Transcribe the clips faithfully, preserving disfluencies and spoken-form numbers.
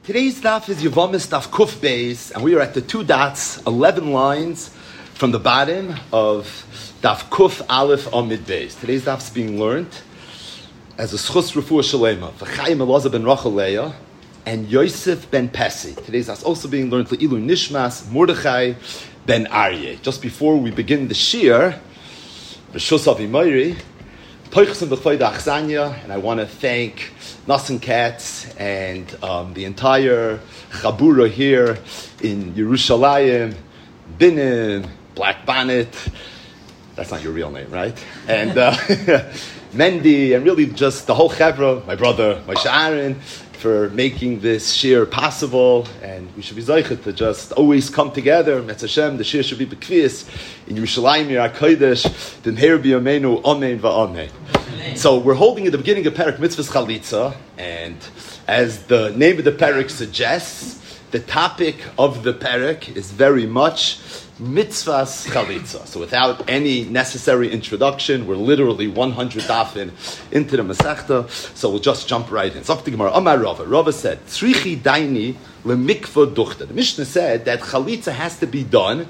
Today's daf is Yevamis daf Kuf Beis, and we are at the two dots, eleven lines from the bottom of daf Kuf Aleph Amid Beis. Today's daf is being learned as a Schus Refuah Shalema, V'chaim Elazar ben Rachel Leah, and Yosef ben Pesi. Today's daf is also being learned Le'ilu Nishmas Mordechai ben Aryeh. Just before we begin the shir, Rishus Avimayri, Poichsim B'chvayda Achzanya, and I want to thank Nassim Katz and um, the entire Chabura here in Yerushalayim, Binim, Black Bonnet. That's not your real name, right? And uh, Mendy, and really just the whole Chevra, my brother Moshe Aaron, for making this shir possible. And we should be zeichet to just always come together. Metz Hashem, the shir should be bekvius in Yerushalayim, Yer HaKodesh, B'mher b'yameinu, Amen v'Amen. So we're holding at the beginning of Perek Mitzvahs Chalitza, and as the name of the Perek suggests, the topic of the Perek is very much Mitzvahs Chalitza. So without any necessary introduction, we're literally one hundred dafin into the Masechta, so we'll just jump right in. Zok the Gemara, Amar Rava. Rava said, Tzrichi daini lemikva duchta. The Mishnah said that Chalitza has to be done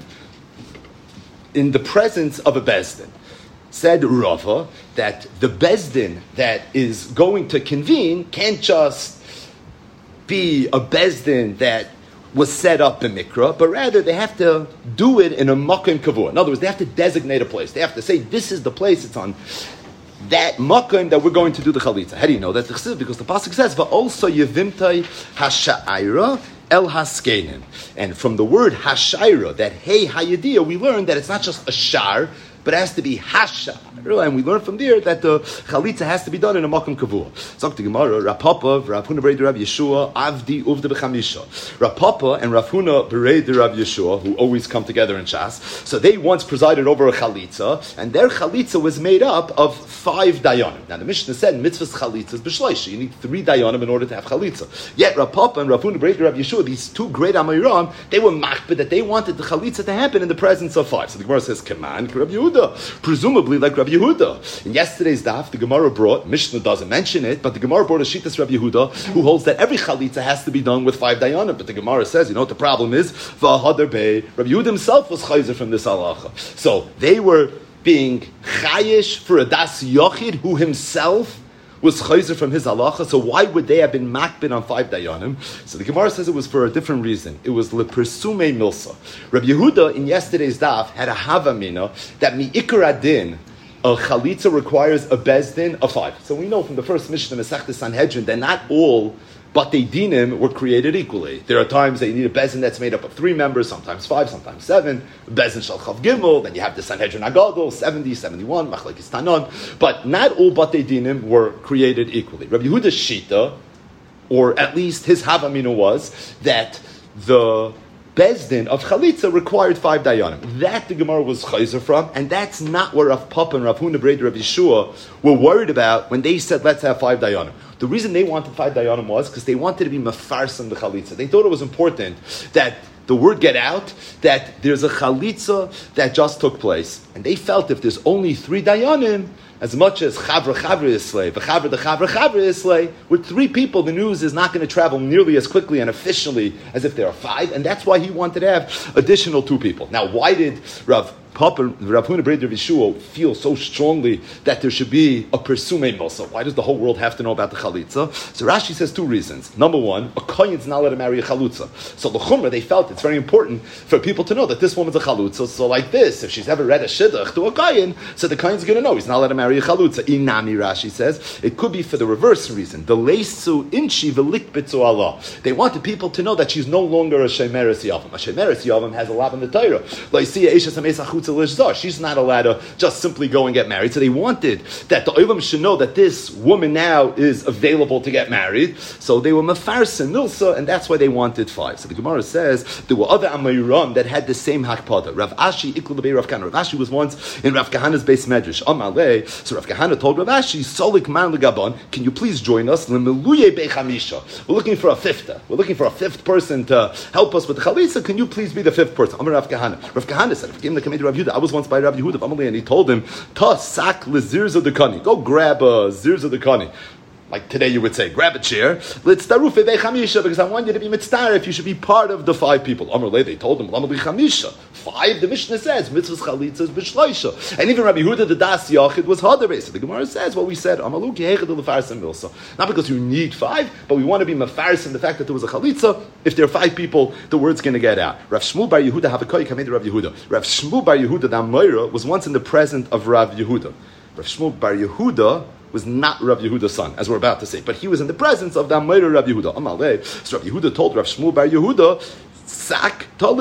in the presence of a Bezdin. Said Rava that the Bezdin that is going to convene can't just be a Bezdin that was set up in Mikra, but rather they have to do it in a Makom Kavua. In other words, they have to designate a place. They have to say, this is the place, it's on that Makom that we're going to do the Chalitza. How do you know that? Because the Pasuk says, Va'olso yevimtai hasha'ira el haskenim. And from the word hasha'ira, that hey hayadiyah, we learned that it's not just a shar, but it has to be hasha. And we learn from there that the chalitza has to be done in a makom kavua. Zok the Gemara, Rav Papa, Rav Huna Berei Rav Yeshua, Avdi Uvda B'chamisha. Rav Papa and Rav Huna Berei Rav Yeshua, who always come together in Shas, so they once presided over a chalitza, and their chalitza was made up of five dayanim. Now the Mishnah said, mitzvahs chalitza is b'shleisha. You need three dayanim in order to have chalitza. Yet Rav Papa and Rav Huna Berei Rav Yeshua, these two great Amiram, they were machbid that they wanted the chalitza to happen in the presence of five. So the Gemara says, Kaman, Rav Yehuda. Presumably like Rabbi Yehuda. In yesterday's daf, the Gemara brought, Mishnah doesn't mention it, but the Gemara brought a shittas Rabbi Yehuda, who holds that every chalitza has to be done with five dayanim. But the Gemara says, you know what the problem is? V'ahadar bey. Rabbi Yehuda himself was chayzer from this halacha. So they were being chayish for a das yochid, who himself was chayzer from his halacha. So why would they have been makbid on five dayanim? So the Gemara says it was for a different reason. It was lepersume milsa. Rabbi Yehuda in yesterday's daf had a havamina that mi ikar adin, a chalitza requires a bezdin of five. So we know from the first Mishnah Masechta Sanhedrin that not all Batei Dinim were created equally. There are times that you need a bezdin that's made up of three members, sometimes five, sometimes seven. Bezdin Shal Chav Gimel, then you have the Sanhedrin Agadol, seventy, seventy-one, Machlekes Tanon. But not all Batei Dinim were created equally. Rabbi Yehuda's Shita, or at least his Havamina, was that the Bezdin of Chalitza required five dayanim. That the Gemara was chayzer from, and that's not what Rav Papa and Rav Huna Berei Rav Yeshua were worried about when they said, let's have five dayanim. The reason they wanted five dayanim was because they wanted to be mefarsim the Chalitza. They thought it was important that the word get out that there's a Chalitza that just took place. And they felt if there's only three dayanim, as much as Chavra Chavra Islay, V'Chavra the Chavra Chavra Islay, with three people, the news is not going to travel nearly as quickly and efficiently as if there are five, and that's why he wanted to have additional two people. Now, why did Rav Papa, Rav Huna Berei Rav Yeshua feel so strongly that there should be a persume milsa? Why does the whole world have to know about the chalitza? So Rashi says two reasons. Number one, a kohen's not allowed to marry a chalutza. So the chumrah, they felt it's very important for people to know that this woman's a chalutza. So like this, if she's ever read a shidduch to a kohen, so the kohen's going to know he's not allowed to marry a chalutza. Inami, Rashi says, it could be for the reverse reason. The leisu inchi v'likbitzu Allah. They wanted people to know that she's no longer a shemeres yavam. A shemeres yavam has a lot in the Torah. She's not allowed to just simply go and get married. So they wanted that the Olam should know that this woman now is available to get married. So they were mefarsin milsa, and that's why they wanted five. So the Gemara says there were other Amayram that had the same hakpada. Rav Ashi ikul lebei Rav Kahana. Rav Ashi was once in Rav Kahana's base medrash. Amalei. So Rav Kahana told Rav Ashi, "Solik man legabon, can you please join us? Lemeluye bechamisha. We're looking for a fifth. We're looking for a fifth person to help us with the chalitza. Can you please be the fifth person?" Amar Rav Kahana. Rav Kahana said, "If came the committee Rav Yehuda, I was once by Rabbi Yehuda, and he told him, "Ta sak lezirza dekani, go grab a zirza dekani." like today you would say, grab a chair. Let's tarufe bechamisha, because I want you to be mitzvah if you should be part of the five people. Amar le, they told him, lama bechamisha. Five, the Mishnah says, mitzvahs chalitzas b'shloisha. And even Rabbi Yehuda the Das Yachid was harder. So the Gemara says what we said, Amalu kehechad lefarsim milsa. Not because you need five, but we want to be mefarsim the fact that there was a chalitza. If there are five people, the word's going to get out. Rav Shmuel bar Yehuda havakoi kamed Rav Yehuda. Rav Shmuel bar Yehuda the Amoira was once in the presence of Rav Yehuda. Rav Shmuel bar Yehuda was not Rav Yehuda's son, as we're about to say, but he was in the presence of the Amoira Rav Yehuda. Amalei. So Rav Yehuda told Rav Shmuel bar Yehuda, Sak, can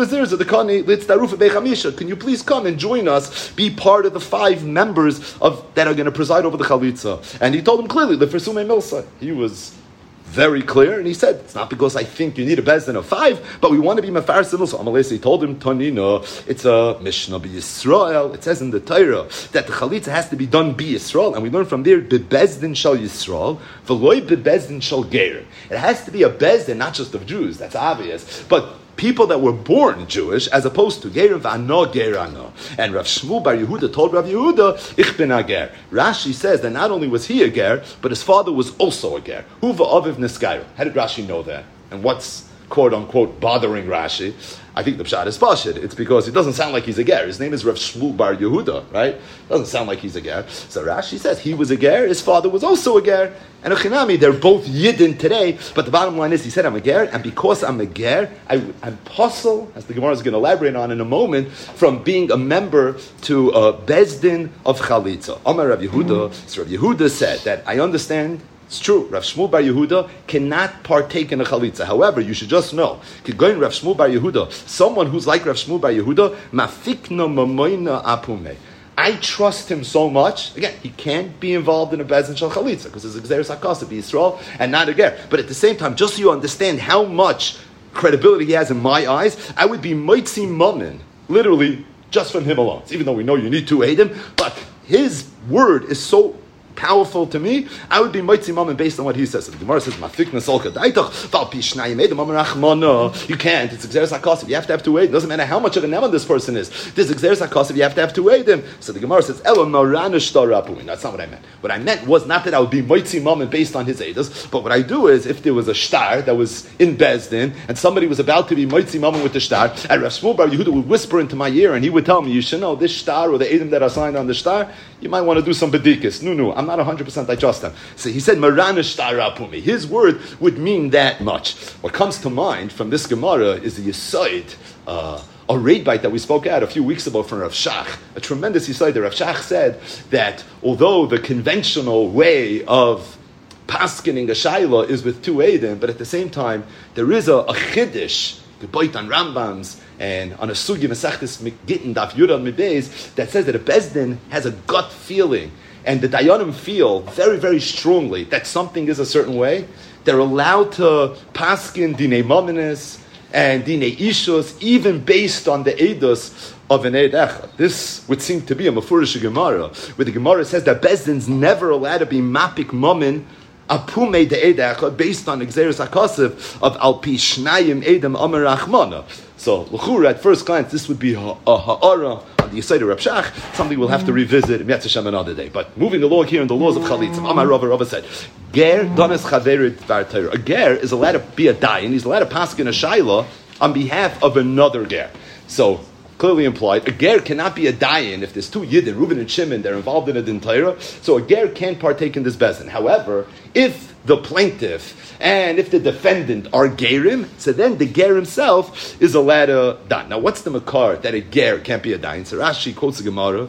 you please come and join us, be part of the five members of that are going to preside over the chalitza? And he told him clearly, the Fersume Milsa. He was very clear, and he said, it's not because I think you need a bezdin of five, but we want to be mefarsim milsa. Amalei told him, Tanina, it's a Mishnah bi Yisrael. It says in the Torah that the chalitza has to be done bi Yisrael, and we learn from there, be bezdin shal Yisrael, v'loi be bezdin shal Geir. It has to be a bezdin, not just of Jews, that's obvious, but people that were born Jewish, as opposed to Geir v'ano Geir ano. And Rav Shmuel bar Yehuda told Rav Yehuda, Ich bin a Ger. Rashi says that not only was he a Ger, but his father was also a Ger. Huva aviv niskayru. How did Rashi know that? And what's quote unquote bothering Rashi? I think the pshat is pashid. It's because it doesn't sound like he's a ger. His name is Rav Shmuel bar Yehuda, right? Doesn't sound like he's a ger. So Rashi says he was a ger. His father was also a ger. And Achinami, they're both yidden today. But the bottom line is, he said, I'm a ger, and because I'm a ger, I, I'm puzzle, as the Gemara is going to elaborate on in a moment, from being a member to a bezdin of chalitza. Amar Rav Yehuda. So Rav Yehuda said that I understand. It's true. Rav Shmuel bar Yehuda cannot partake in a chalitza. However, you should just know, going Rav Shmuel bar Yehuda, someone who's like Rav Shmuel bar Yehuda, mafikna mamoina apume. I trust him so much. Again, he can't be involved in a bezdin shel chalitza because it's Xeris HaKasa, be Yisrael, and not a ger. But at the same time, just so you understand how much credibility he has in my eyes, I would be moitzi mammon, literally, just from him alone. Even though we know you need to aid him, but his word is so powerful to me, I would be moitzi mammon based on what he says. So the Gemara says, "Mafikna solka daitach val pishnayim edem amar rachmana." You can't. It's Xeris HaKasav. You have to have two edim. It doesn't matter how much of a neman this person is. This Xeris HaKasav. You have to have two edim. So the Gemara says, "Elo marana shtarapuin." That's not what I meant. What I meant was not that I would be moitzi mammon based on his edas, but what I do is, if there was a shtar that was in bezdin and somebody was about to be moitzi mammon with the shtar, and Rav Shmuel bar Yehuda would whisper into my ear and he would tell me, "You should know this shtar or the edim that are signed on the shtar. You might want to do some bedikas." No, no, I'm not one hundred percent. I trust him. So he said, "Maranish tarapumi." His word would mean that much. What comes to mind from this Gemara is the Yesod, uh, a raid bite that we spoke at a few weeks ago from Rav Shach. A tremendous Yesod. Rav Shach said that although the conventional way of paskening a shayla is with two edim, but at the same time there is a, a chiddush, the bite on Rambams, and on a sugi mesachtes gittin daf yudad midbeis, that says that a bezdin has a gut feeling, and the dayanim feel very, very strongly that something is a certain way. They're allowed to paskin dinei maminis and dinei ishus, even based on the edus of an eid echad. This would seem to be a mafurish Gemara, where the Gemara says that bezdin's never allowed to be mapik mamin apume de eid echad based on Xeris HaKasav of al pi shnayim edem amar rachmana. So, l'chura, at first glance, this would be a ha'ara on the Yesod of Rav Shach, something we'll have to revisit in Yetz Hashem another day. But moving along here in the laws of Chalitza, Amar Rava, Rava said, Ger dones chaverit var Torah. A ger is allowed to be a dayan, he's allowed to pass in a shayla on behalf of another ger. So, clearly implied, a ger cannot be a dayan if there's two yidden, Reuben and Shimon, they're involved in a din Torah, so a ger can't partake in this bezin. However, if the plaintiff and if the defendant are gerim, so then the ger himself is allowed to die. Now, what's the makar that a ger can't be a dayan? So Rashi quotes the Gemara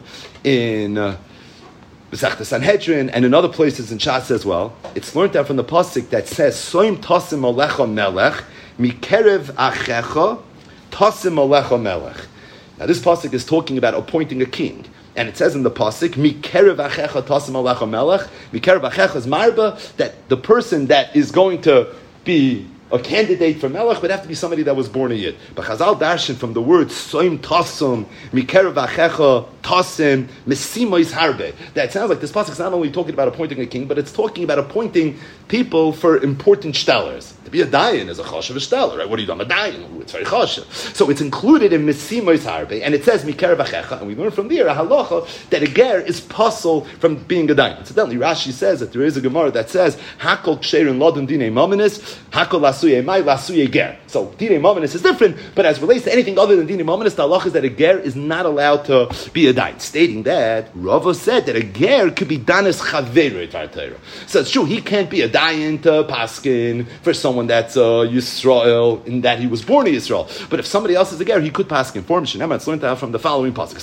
in uh, Masechta Sanhedrin and in other places in Shas as well. It's learned out from the pasuk that says, "Soim tasim alecha melech mikerev achecha tasim alecha melech." Now, this pasuk is talking about appointing a king. And it says in the pasuk, "Mikerev achecha tasim alecha melech." Mikerev achecha is marba, that the person that is going to be a candidate for Melech would have to be somebody that was born a Yid. But Chazal darshan from the word Soim Tosum, Mikerev Achecha Tosim, Mesimois Harbe. That sounds like this pasuk is not only talking about appointing a king, but it's talking about appointing people for important stellars. To be a dayan is a chashav stellar, right? What are you doing? A dayan. It's very chashav. So it's included in Mesimois Harbe, and it says Mikerev Achecha, and we learn from there a halacha that a ger is puzzle from being a dayan. Incidentally, Rashi says that there is a Gemara that says Hakol Ksherin Lodun Dine Mominis, Hakol Lasuye Mai Lasuye Ger. So Dine Mominis is different, but as it relates to anything other than Dine Mominis, the halacha is that a ger is not allowed to be a dayan. Stating that, Rava said that a ger could be danis chaveru Torah. So it's true, he can't be a dayan to paskin for someone that's a Yisrael in that he was born in Yisrael. But if somebody else is a ger, he could paskin for him. Shnei it's learned out from the following pasuk: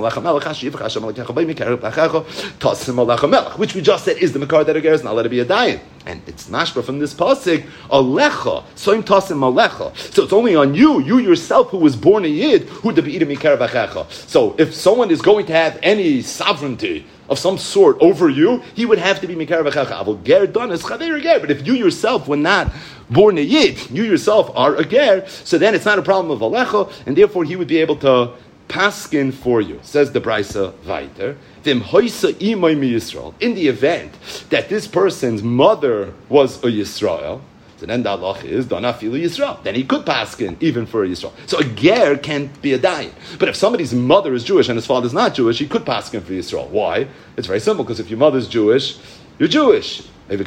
which we just said is the makar that a ger is not allowed to be a dayan. And it's mashma from this pasuk, alecha, soim tasim alecha. So it's only on you, you yourself who was born a yid, who to be eating mikar v'checha. So if someone is going to have any sovereignty of some sort over you, he would have to be mikar v'checha. Avol ger donas chaver ger. But if you yourself were not born a yid, you yourself are a ger, so then it's not a problem of alecha, and therefore he would be able to paskin for you. Says the Brisa weiter. In the event that this person's mother was a Yisrael, so then the halach is Donafilu Yisrael. Then he could paskin even for a Yisrael. So a ger can't be a dayan. But if somebody's mother is Jewish and his father's not Jewish, he could paskin for Yisrael. Why? It's very simple, because if your mother's Jewish, you're Jewish. Even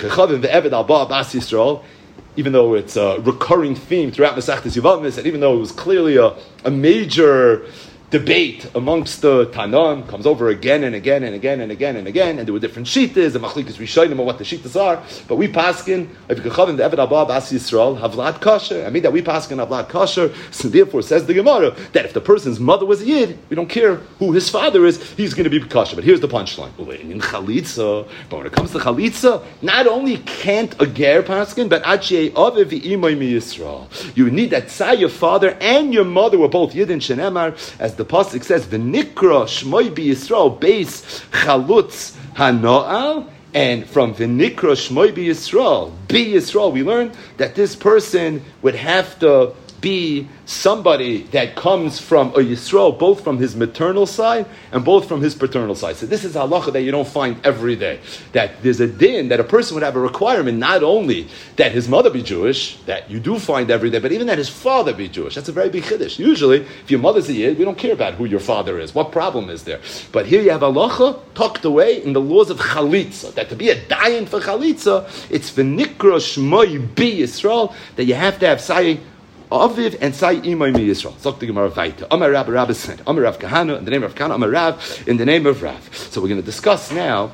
though it's a recurring theme throughout Masechtas Yevamos, and even though it was clearly a, a major debate amongst the Tanam, comes over again and again and again and again and again, and there were different shittas, and machlikas rishonim on what the shittas are, but we paskin, the Eved Abba Bas Yisrael, Havlad Kasher, I mean that we paskin Havlad Kasher, so therefore says the Gemara, that if the person's mother was a Yid, we don't care who his father is, he's going to be Kasher. But here's the punchline. In Chalitza, but when it comes to Chalitza, not only can't a ger paskin, but Achei Aviv V'imay Mi Yisrael. You need that say your father and your mother were both Yid and Shenemar, as the pasuk says, "V'nikra Shmoi Bi Yisrael Beis Chalutz Hanoal," and from V'nikra Shmoi Bi Yisrael, Bi Yisrael, we learn that this person would have to be somebody that comes from a Yisrael, both from his maternal side and both from his paternal side. So this is halacha that you don't find every day. That there's a din that a person would have a requirement not only that his mother be Jewish, that you do find every day, but even that his father be Jewish. That's a very big chiddush. Usually, if your mother's a Yid, we don't care about who your father is. What problem is there? But here you have halacha tucked away in the laws of chalitza, that to be a dayan for chalitza, it's v'nikra shmoi bi Yisrael, that you have to have saying Aviv and Sai Imay Mi Yisrael. Zok the Gemara Vaita. Amar Rab, Rab said. Amar Rav Kahana in the name of Kahana. Amar Rav in the name of Rav. So we're going to discuss now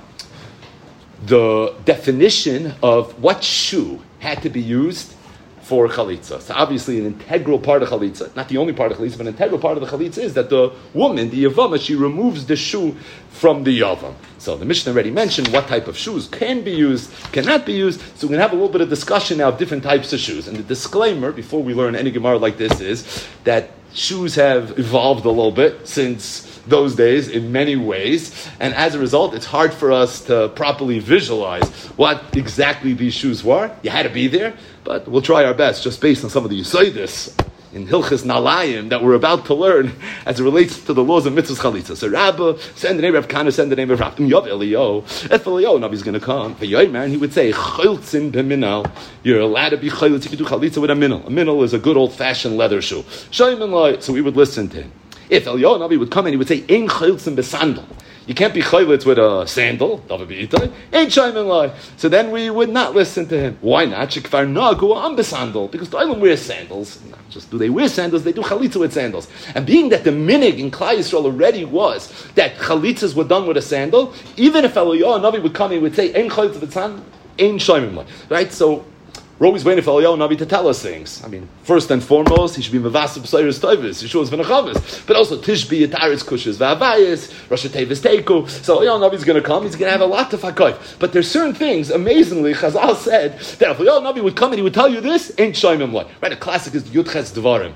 the definition of what shoe had to be used for chalitza. So obviously an integral part of chalitza, not the only part of chalitza, but an integral part of the chalitza is that the woman, the yavama, she removes the shoe from the yavam. So the Mishnah already mentioned what type of shoes can be used, cannot be used. So we're going to have a little bit of discussion now of different types of shoes. And the disclaimer, before we learn any Gemara like this, is that shoes have evolved a little bit since those days in many ways, and as a result, it's hard for us to properly visualize what exactly these shoes were. You had to be there, but we'll try our best, just based on some of the Yisaitis in Hilchas Nalayim that we're about to learn as it relates to the laws of mitzvahs chalitza. So Rabba, send the name of Kana, send the name of Rav. Yov Elio, if Elio, Nabi's going to come. And he would say, Choltzin b'minal. You're allowed to be chalitza if you do chalitza with a minal. A minal is a good old-fashioned leather shoe. So we would listen to him. If Eliyahu Navi would come in, he would say, "Ein chayiltzim besandal." You can't be chayilitz with a sandal. Ain't shaymin lai. So then we would not listen to him. Why not? Shekvar nagu am besandal, because the island wears sandals. Not just do they wear sandals, they do chalitza with sandals. And being that the minig in Klal Yisrael already was that chalitzas were done with a sandal, even if Eliyahu Navi would come in, he would say, "Ein chayiltzim besandal, ein shaymin lai." Right? So we're always waiting for Eliyahu Navi to tell us things. I mean, first and foremost, he should be Mevasib B'Sayris Toivis, Yeshua's V'Nechavis, but also Tishbi, Yataris, Kushas, V'Avayis, Rosh Tevis Teiku. So Eliyahu Navi's going to come, he's going to have a lot to fakayf. But there's certain things, amazingly, Chazal said, that if Eliyahu Navi would come and he would tell you this, ain't Shaimim Lai. Right, a classic is Yudches Devarim.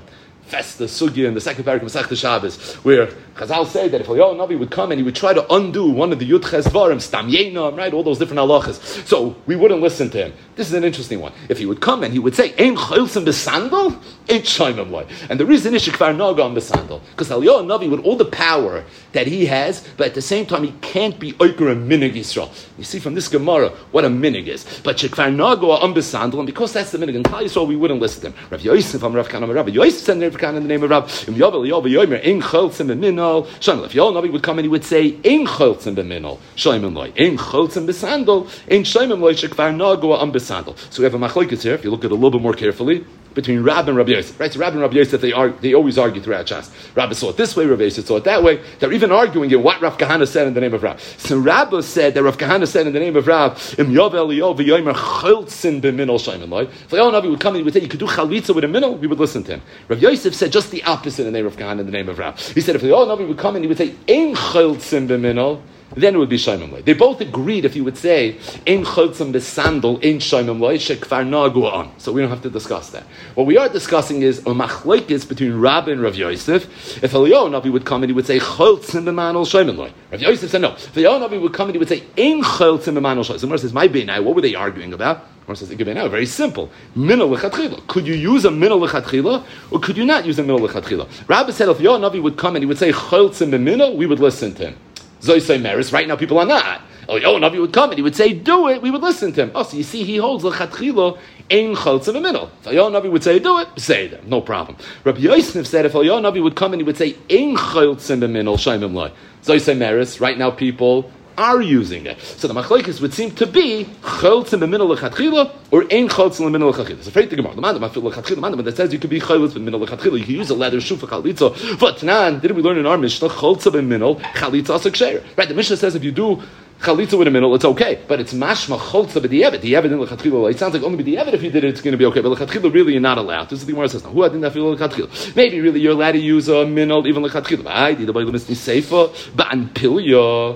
Festa Sugya in the second paragraph of Masechta Shabbos, where Chazal say that if Eliyahu Navi would come and he would try to undo one of the Yud Ches Dvarim, Stam Yenam, right, all those different halachas, so we wouldn't listen to him. This is an interesting one. If he would come and he would say, Ein Chayilsim B'Sandal, Ein Shaimim Loi. And the reason is Shekvar Naga on B'Sandal, because Eliyahu Navi, with all the power that he has, but at the same time he can't be Oiker and Minig Yisrael. You see from this Gemara what a Minig is. But Shekvar Naga on B'Sandal, and because that's the Minig in Klal Yisrael, we wouldn't listen to him. Rav Yosef, I'm Rav Kana, Rav Yosef said Rav Kana in the name of Rav. Im Yovel Yovel Yomer Ein Chayilsim B'Minol. Shaimim. If Eliyahu Navi would come and he would say, Ein Chayilsim B'Minol, Shaimim Loi. Ein Chayilsim B'Sandal, Ein Shaimim Loi, Shekvar Naga on B'Sandal. So we have a machlokes here, if you look at it a little bit more carefully, between Rab and Rabbi Yosef. Right? So Rab and Rabbi Yosef, they, argue, they always argue throughout Shas. Rabbi saw it this way, Rabbi Yosef saw it that way. They're even arguing in what Rav Kahana said in the name of Rab. So Rabbi said that Rav Kahana said in the name of Rab, Im Yovel Yovel Yomer Choltzin B'Minol Shaimin Loi. If Eliyahu Navi would come and he would say, you could do chalitza with a minol, we would listen to him. Rabbi Yosef said just the opposite in the name of Kahana in the name of Rab. He said if Eliyahu Navi would come and he would say, Ein Choltzin B'Minol, then it would be Shaimim Loi. They both agreed if you would say, Ein Chotzim B'Sandal, Ein Shaimim Loi, Shekvar Nagu on. So we don't have to discuss that. What we are discussing is a machlokes between Rabbi and Rav Yosef. If Eliyahu Navi would come and he would say, Chotzim B'Manol Shaimim Loi. Rav Yosef said no. If Eliyahu Navi would come and he would say, Ein Chotzim B'Manol Shaimim Loi. So Gemara says, my Beinai, what were they arguing about? Gemara says, now very simple. Minol L'Chatchila. Could you use a Minol L'Chatchila or could you not use a Minol L'Chatchila? Rabbi said, if Eliyahu Navi would come and he would say, Chotzim B'Minol, we would listen to him. Zoysay Meris, right now people are not. Oh, Eliyahu Navi would come and he would say, do it, we would listen to him. Oh, so you see, he holds l'chatchila ein choltz in the middle. If Eliyahu Navi would say, do it, say it, no problem. Rabbi Yosef said, if Eliyahu Navi would come and he would say, ein choltz in the middle, shaimim loi. Zoysay Meris, right now people are using it. So the machlokes would seem to be choltz in the middle l'chatchila or ein choltz in the middle l'chatchila. It's afraid to Gemara. The man that says you could be choltz in the middle l'chatchila. You can use a leather shoe for chalitza. But Tanan, didn't we learn in our Mishnah choltz in the middle chalitza asik? Right? The Mishnah says if you do chalitza with a middle, it's okay. But it's mashma choltza b'di'evet. Di'evet in l'chatchila. It sounds like only b'di'evet if you did it, it's going to be okay. But l'chatchila really you're not allowed. This is the Gemara says. Now, who hadn't that feel l'chatchila? Maybe really you're allowed to use a middle even l'chatchila. I did the Bible misni seifa ba'an pilya.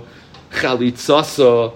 Chalitzasa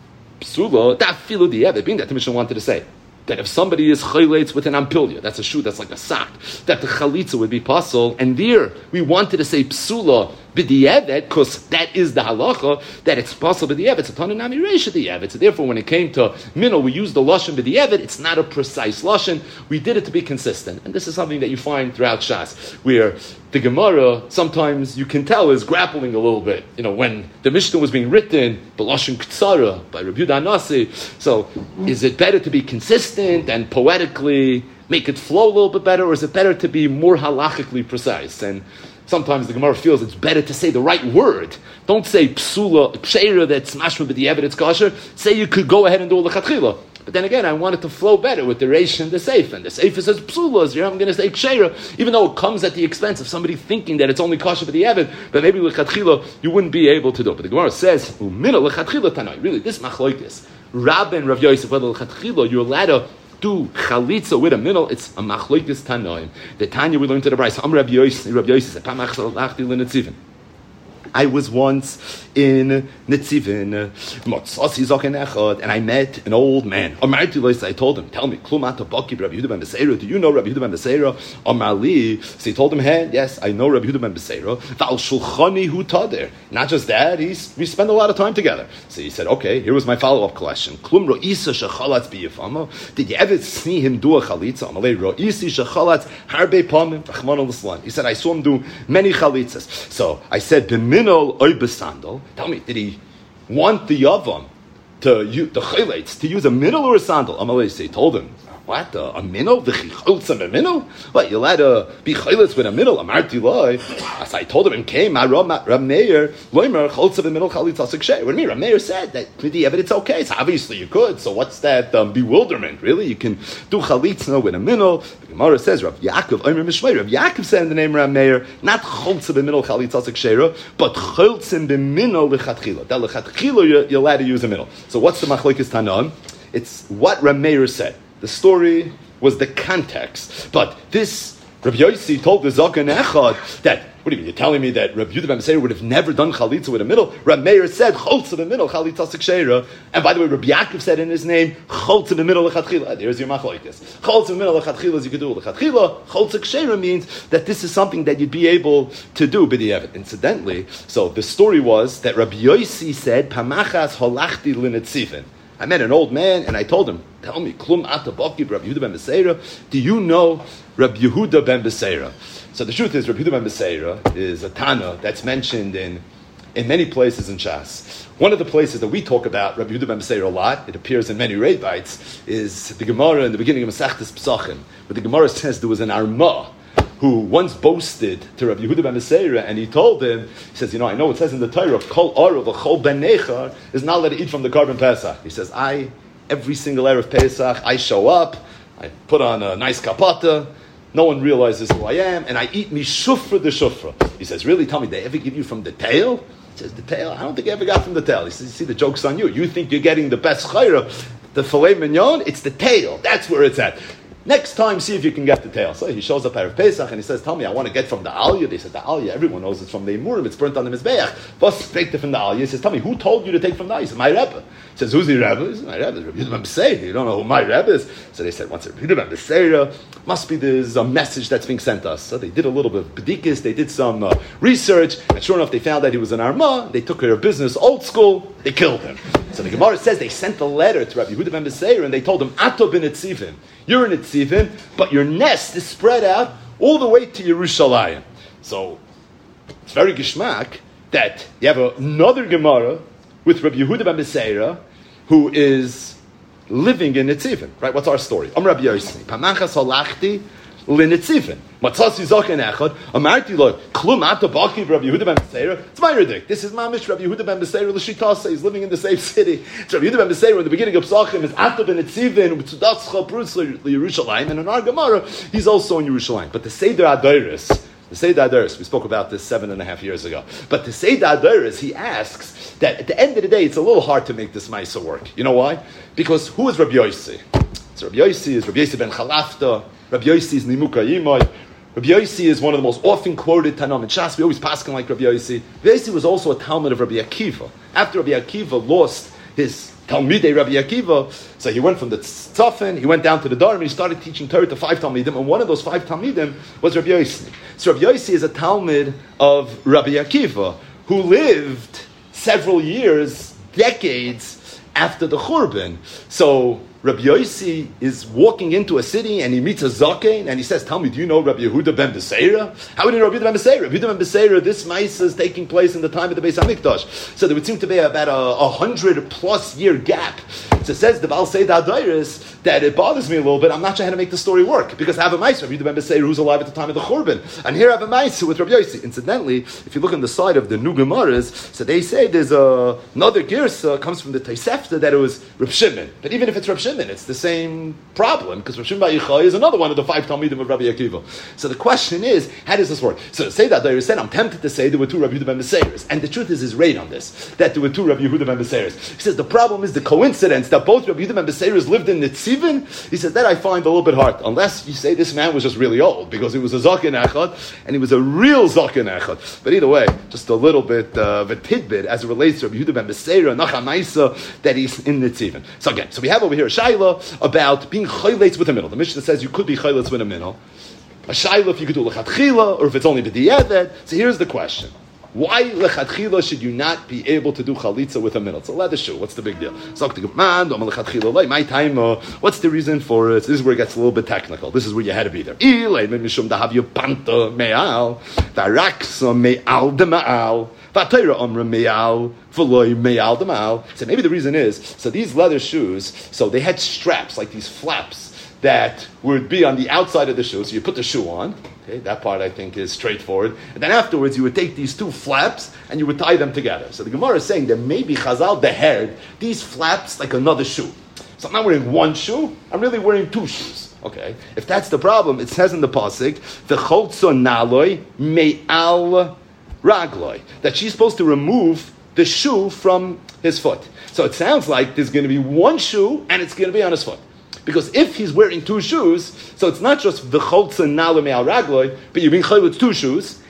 psula, that filu di'evet, being that the Mishnah wanted to say that if somebody is chayletz with an ampilya, that's a shoe, that's like a sock, that the chalitza would be possible, and there we wanted to say psula b'di'evet, because that is the halacha, that it's possible b'di'evet, it's a ton of nami reisha b'di'evet, so therefore when it came to minol, we used the lashon b'di'evet, it's not a precise lashon, we did it to be consistent, and this is something that you find throughout Shas, where the Gemara, sometimes you can tell, is grappling a little bit. You know, when the Mishnah was being written, B'lashon Ktsara, by Rabbi Yehuda Nasi, so is it better to be consistent and poetically make it flow a little bit better, or is it better to be more halachically precise? And sometimes the Gemara feels it's better to say the right word. Don't say psula, psheira, that's mashma b'di'evet, it's kosher. Say you could go ahead and do a l'chatchila. But then again, I want it to flow better with the reish and the seif. And the seif says psulas, here I'm going to say ksheira, even though it comes at the expense of somebody thinking that it's only kosher for the evid, but maybe l'chatchila you wouldn't be able to do it. But the Gemara says, umina l'chatchila tanoi. Really, this machlokes. Rabbi and Rav Yosef, whether l'chatchila you're allowed to do chalitza with a middle, it's a machlokes tanoim. The Tanya we learned to the Bryce. Am Rav Yosef, Rav Yosef said, Pamach salachti l'netzivin. I was once in Nitzivin, and I met an old man. I told him, tell me, do you know Rabbi Yehuda ben Beseira? So he told him, hey, yes, I know Rabbi Yehuda ben Beseira. Not just that, he's, we spend a lot of time together. So he said, okay, here was my follow-up question. Did you ever see him do a chalitza? He said, I saw him do many chalitzas. So I said, Minol oy besandal. Tell me, did he want the yavam to use the chayleitz to use a minol or a sandal? Amalei say told him, what uh, a minol? The chayleitz and a minol? What you allowed to be chayleitz with a minol? Amarti loy. As I told him, and came Ram Meir loymer chayleitz a minol chalitz asik shei. What do you mean? Ram Meir said that with the evidence, it's okay. So obviously you could. So what's that um, bewilderment? Really, you can do chalitz no with a minol. The Gemara says Rav Yaakov Omer Mishmei. Rav Yaakov said in the name of Ram Meir, not chayleitz b'minol chalitz asik shei, but chayleitz b'minol lechatchila. That lechatchila you're allowed to use a minol. So what's the machlokes tanan? It's what Ram Meir said. The story was the context. But this, Rabbi Yossi told the Zaken Echad that What do you mean? You're telling me that Rabbi Yehuda ben Beseira would have never done chalitza with a middle? Rabbi Meir said choltza b'middle chalitza s'ksheira. And by the way, Rabbi Yaakov said in his name choltza b'middle lechatchila. There's your machlokes. Choltza b'middle lechatchila is you could do lechatchila. Choltza ksheira means that this is something that you'd be able to do b'di'evet. Incidentally, so the story was that Rabbi Yossi said pamachas holachti l'netzivin. I met an old man and I told him, tell me, klum ata b'aki Rabbi Yehuda ben Beseira. Do you know Rabbi Yehuda ben Beseira? So the truth is, Rabbi Yehuda ben Beseira is a Tana that's mentioned in, in many places in Shas. One of the places that we talk about Rabbi Yehuda ben Beseira a lot, it appears in many Rebites, is the Gemara in the beginning of Masechtas Pesachim, where the Gemara says there was an Arma who once boasted to Rabbi Yehuda ben Beseira, and he told him, he says, you know, I know it says in the Torah, Kol Arav, Chol Ben Nechar, is not allowed to eat from the carbon Pesach. He says, I, every single Erev Pesach, I show up, I put on a nice kapata, no one realizes who I am, and I eat me shufra de shufra. He says, really, tell me, they ever give you from the tail? He says, the tail? I don't think I ever got from the tail. He says, you see, the joke's on you. You think you're getting the best chayra, the filet mignon? It's the tail. That's where it's at. Next time, see if you can get the tail. So he shows up at Pesach and he says, tell me, I want to get from the Aliyah. They said, the Aliyah, everyone knows it's from the Imurim, it's burnt on the Mizbeach. What's take from the Aliyah? He says, tell me, who told you to take from the Aliyah? He says, my Rebbe. He says, who's the Rebbe? He says, my Rebbe is Rabbi Yehuda ben Beseira. You don't know who my Rebbe is? So they said, what's Rabbi Yehuda ben Beseira? Must be there's a message that's being sent us. So they did a little bit of bedikis, they did some uh, research, and sure enough, they found that he was an Arma. They took care of business, old school, they killed him. So the Gemara says they sent a letter to Rabbi Yehuda ben Beseira and they told him, Ato ben Etzivin. You're in Etzivin, but your nest is spread out all the way to Yerushalayim. So it's very geschmack that you have another Gemara with Rabbi Yehuda ben Beseira who is living in Etzivin. Right? What's our story? Am Rabbi Yossi. Pamachas halachti l'Netzivin. Matzasi zaken echad. Amarti lo klum ata baki Rabbi Yehuda ben Beseira. It's my ridik. This is mamish Rabbi Yehuda ben Beseira l'shitasa. He's living in the same city. It's Rabbi Yehuda ben Beseira in the beginning of Pesachim is ata ben Etzivin u'tzudatzcha prutz l'Yerushalayim, and in our Gemara he's also in Yerushalayim. But the Seder Adoris, the Seder Adoris, we spoke about this seven and a half years ago. But the Seder Adoris, he asks that at the end of the day, it's a little hard to make this Maisa work. You know why? Because who is Rabbi Yossi? So Rabbi Yossi is Rabbi Yossi ben Chalafta. Rabbi Yossi is Nimuka Yimai. Rabbi Yossi is one of the most often quoted Tanam in Shas. We always pass him like Rabbi Yossi. Rabbi Yossi was also a Talmud of Rabbi Akiva. After Rabbi Akiva lost his Talmidei Rabbi Akiva, so he went from the Tzafin, he went down to the Dharm, and he started teaching Torah to five Talmidim, and one of those five Talmidim was Rabbi Yossi. So Rabbi Yossi is a Talmud of Rabbi Akiva, who lived several years, decades after the Churban. So Rabbi Yossi is walking into a city and he meets a Zaken and he says, tell me, do you know Rabbi Yehuda ben Beseira? How would you know Rabbi Yehuda ben Beseira? Rabbi Yehuda ben Beseira, this Maisa is taking place in the time of the Beis HaMikdash. So there would seem to be about a, a hundred plus year gap. So it says the Baal Seidah Adairis that it bothers me a little bit. I'm not sure how to make the story work because I have a Maisa, Rabbi Yehuda ben Beseira, who's alive at the time of the Churban. And here I have a Maisa with Rabbi Yossi. Incidentally, if you look on the side of the New Gemaras, so they say there's a, another Girsa comes from the Tosefta that it was Reb Shimon. But even if it's Reb Shimon, it's the same problem because Reb Shimon bar Yochai is another one of the five Talmidim of Rabbi Akiva. So the question is, how does this work? So to say that, I said, I'm tempted to say there were two Rabbi Yehuda ben Beseiras, and the truth is his rate on this, that there were two Rabbi Yehuda ben Beseiras. He says the problem is the coincidence that both Rabbi Yehuda ben Beseiras lived in Nitzivin. He says that I find a little bit hard, unless you say this man was just really old because he was a Zaken Echad and he was a real Zaken Echad. But either way, just a little bit uh, of a tidbit as it relates to Rabbi Yehuda ben Beseira, Nachamaisa, that he's in Nitzivin. So again, so we have over here a Shaila about being chayletz with a middle. The Mishnah says you could be chayletz with a middle. A Shaila if you could do lechatchila, or if it's only b'di'evet. So here's the question. Why lechatchila should you not be able to do chalitza with a middle? It's a leather shoe. What's the big deal? My time. What's the reason for it? This is where it gets a little bit technical. This is where you had to be there. So maybe the reason is, so these leather shoes, so they had straps, like these flaps, that would be on the outside of the shoe. So you put the shoe on. Okay, that part I think is straightforward. And then afterwards you would take these two flaps and you would tie them together. So the Gemara is saying that maybe Chazal dehered these flaps like another shoe. So I'm not wearing one shoe, I'm really wearing two shoes. Okay, if that's the problem, it says in the pasuk, v'choltzo naloi me'al ragloi, that she's supposed to remove the shoe from his foot. So it sounds like there's going to be one shoe and it's going to be on his foot. Because if he's wearing two shoes, so it's not just v'choltza naloi me'al ragloi, but you're being chayv with two shoes,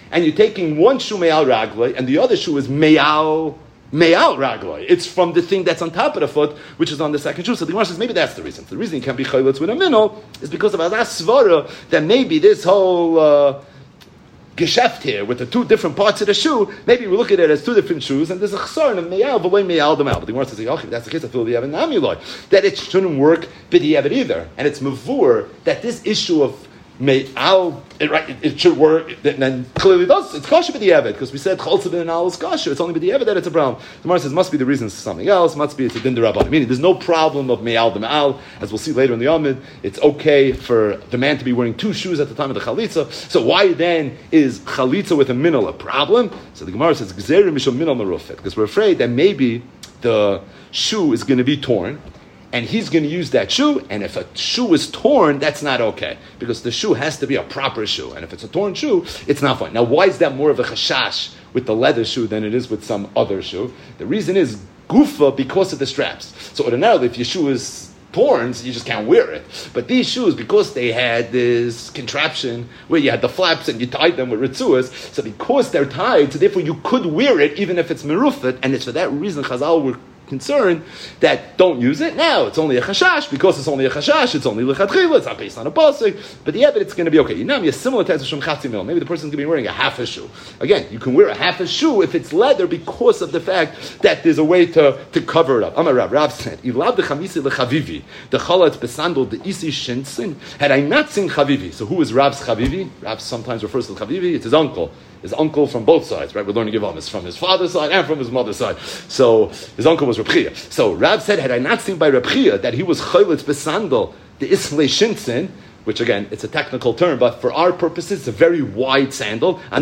and you're taking one shoe me'al ragloi, and the other shoe is me'al me'al ragloi. It's from the thing that's on top of the foot, which is on the second shoe. So the Gemara says maybe that's the reason. The reason you can't be chaylitz with a minol is because of Azas Svara, that maybe this whole uh, geschäft here with the two different parts of the shoe, maybe we look at it as two different shoes, and there's a chsar of me'al, but way me'al the But the Gemara says, okay, that's the case, I feel the Yavin Namiloi, that it shouldn't work b'diavad either. And it's mavur that this issue of me'al, it, right, it, it should work, and then clearly does, it's kosher b'diavad, because we said chalsa b'nal is kosher, it's only b'diavad that it's a problem. The Gemara says, must be the reason it's something else, must be it's a din d'rabbanan. Meaning, there's no problem of me'al the me'al, as we'll see later in the Amid, it's okay for the man to be wearing two shoes at the time of the chalitza. So why then is chalitza with a minol a problem? So the Gemara says, gzerim mishum minol marufet, because we're afraid that maybe the shoe is going to be torn, and he's going to use that shoe, and if a shoe is torn, that's not okay, because the shoe has to be a proper shoe, and if it's a torn shoe, it's not fine. Now, why is that more of a chashash with the leather shoe than it is with some other shoe? The reason is gufa, because of the straps. So ordinarily, if your shoe is torn, so you just can't wear it. But these shoes, because they had this contraption where you had the flaps and you tied them with ritzuas, so because they're tied, so therefore you could wear it even if it's merufet, and it's for that reason Chazal were concerned that don't use it. Now it's only a chashash, because it's only a chashash, it's only lechatchila, it's not based on a pasuk, but yeah, but it's going to be okay. You know, a similar type of shum chatzi mil. Maybe the person's going to be wearing a half a shoe. Again, you can wear a half a shoe if it's leather because of the fact that there's a way to, to cover it up. Amar Rav, Rav said, "Ilav the chamisi lechavivi, the chalat besandal the isi shinsin." Had I not seen chavivi, so who is Rav's chavivi? Rav sometimes refers to chavivi. It's his uncle. His uncle from both sides, right? We're learning Yevamos from his father's side and from his mother's side. So his uncle was Reb Chia. So Rav said, had I not seen by Reb Chia that he was chaylitz besandal the islay shinsin, which again, it's a technical term, but for our purposes, it's a very wide sandal. I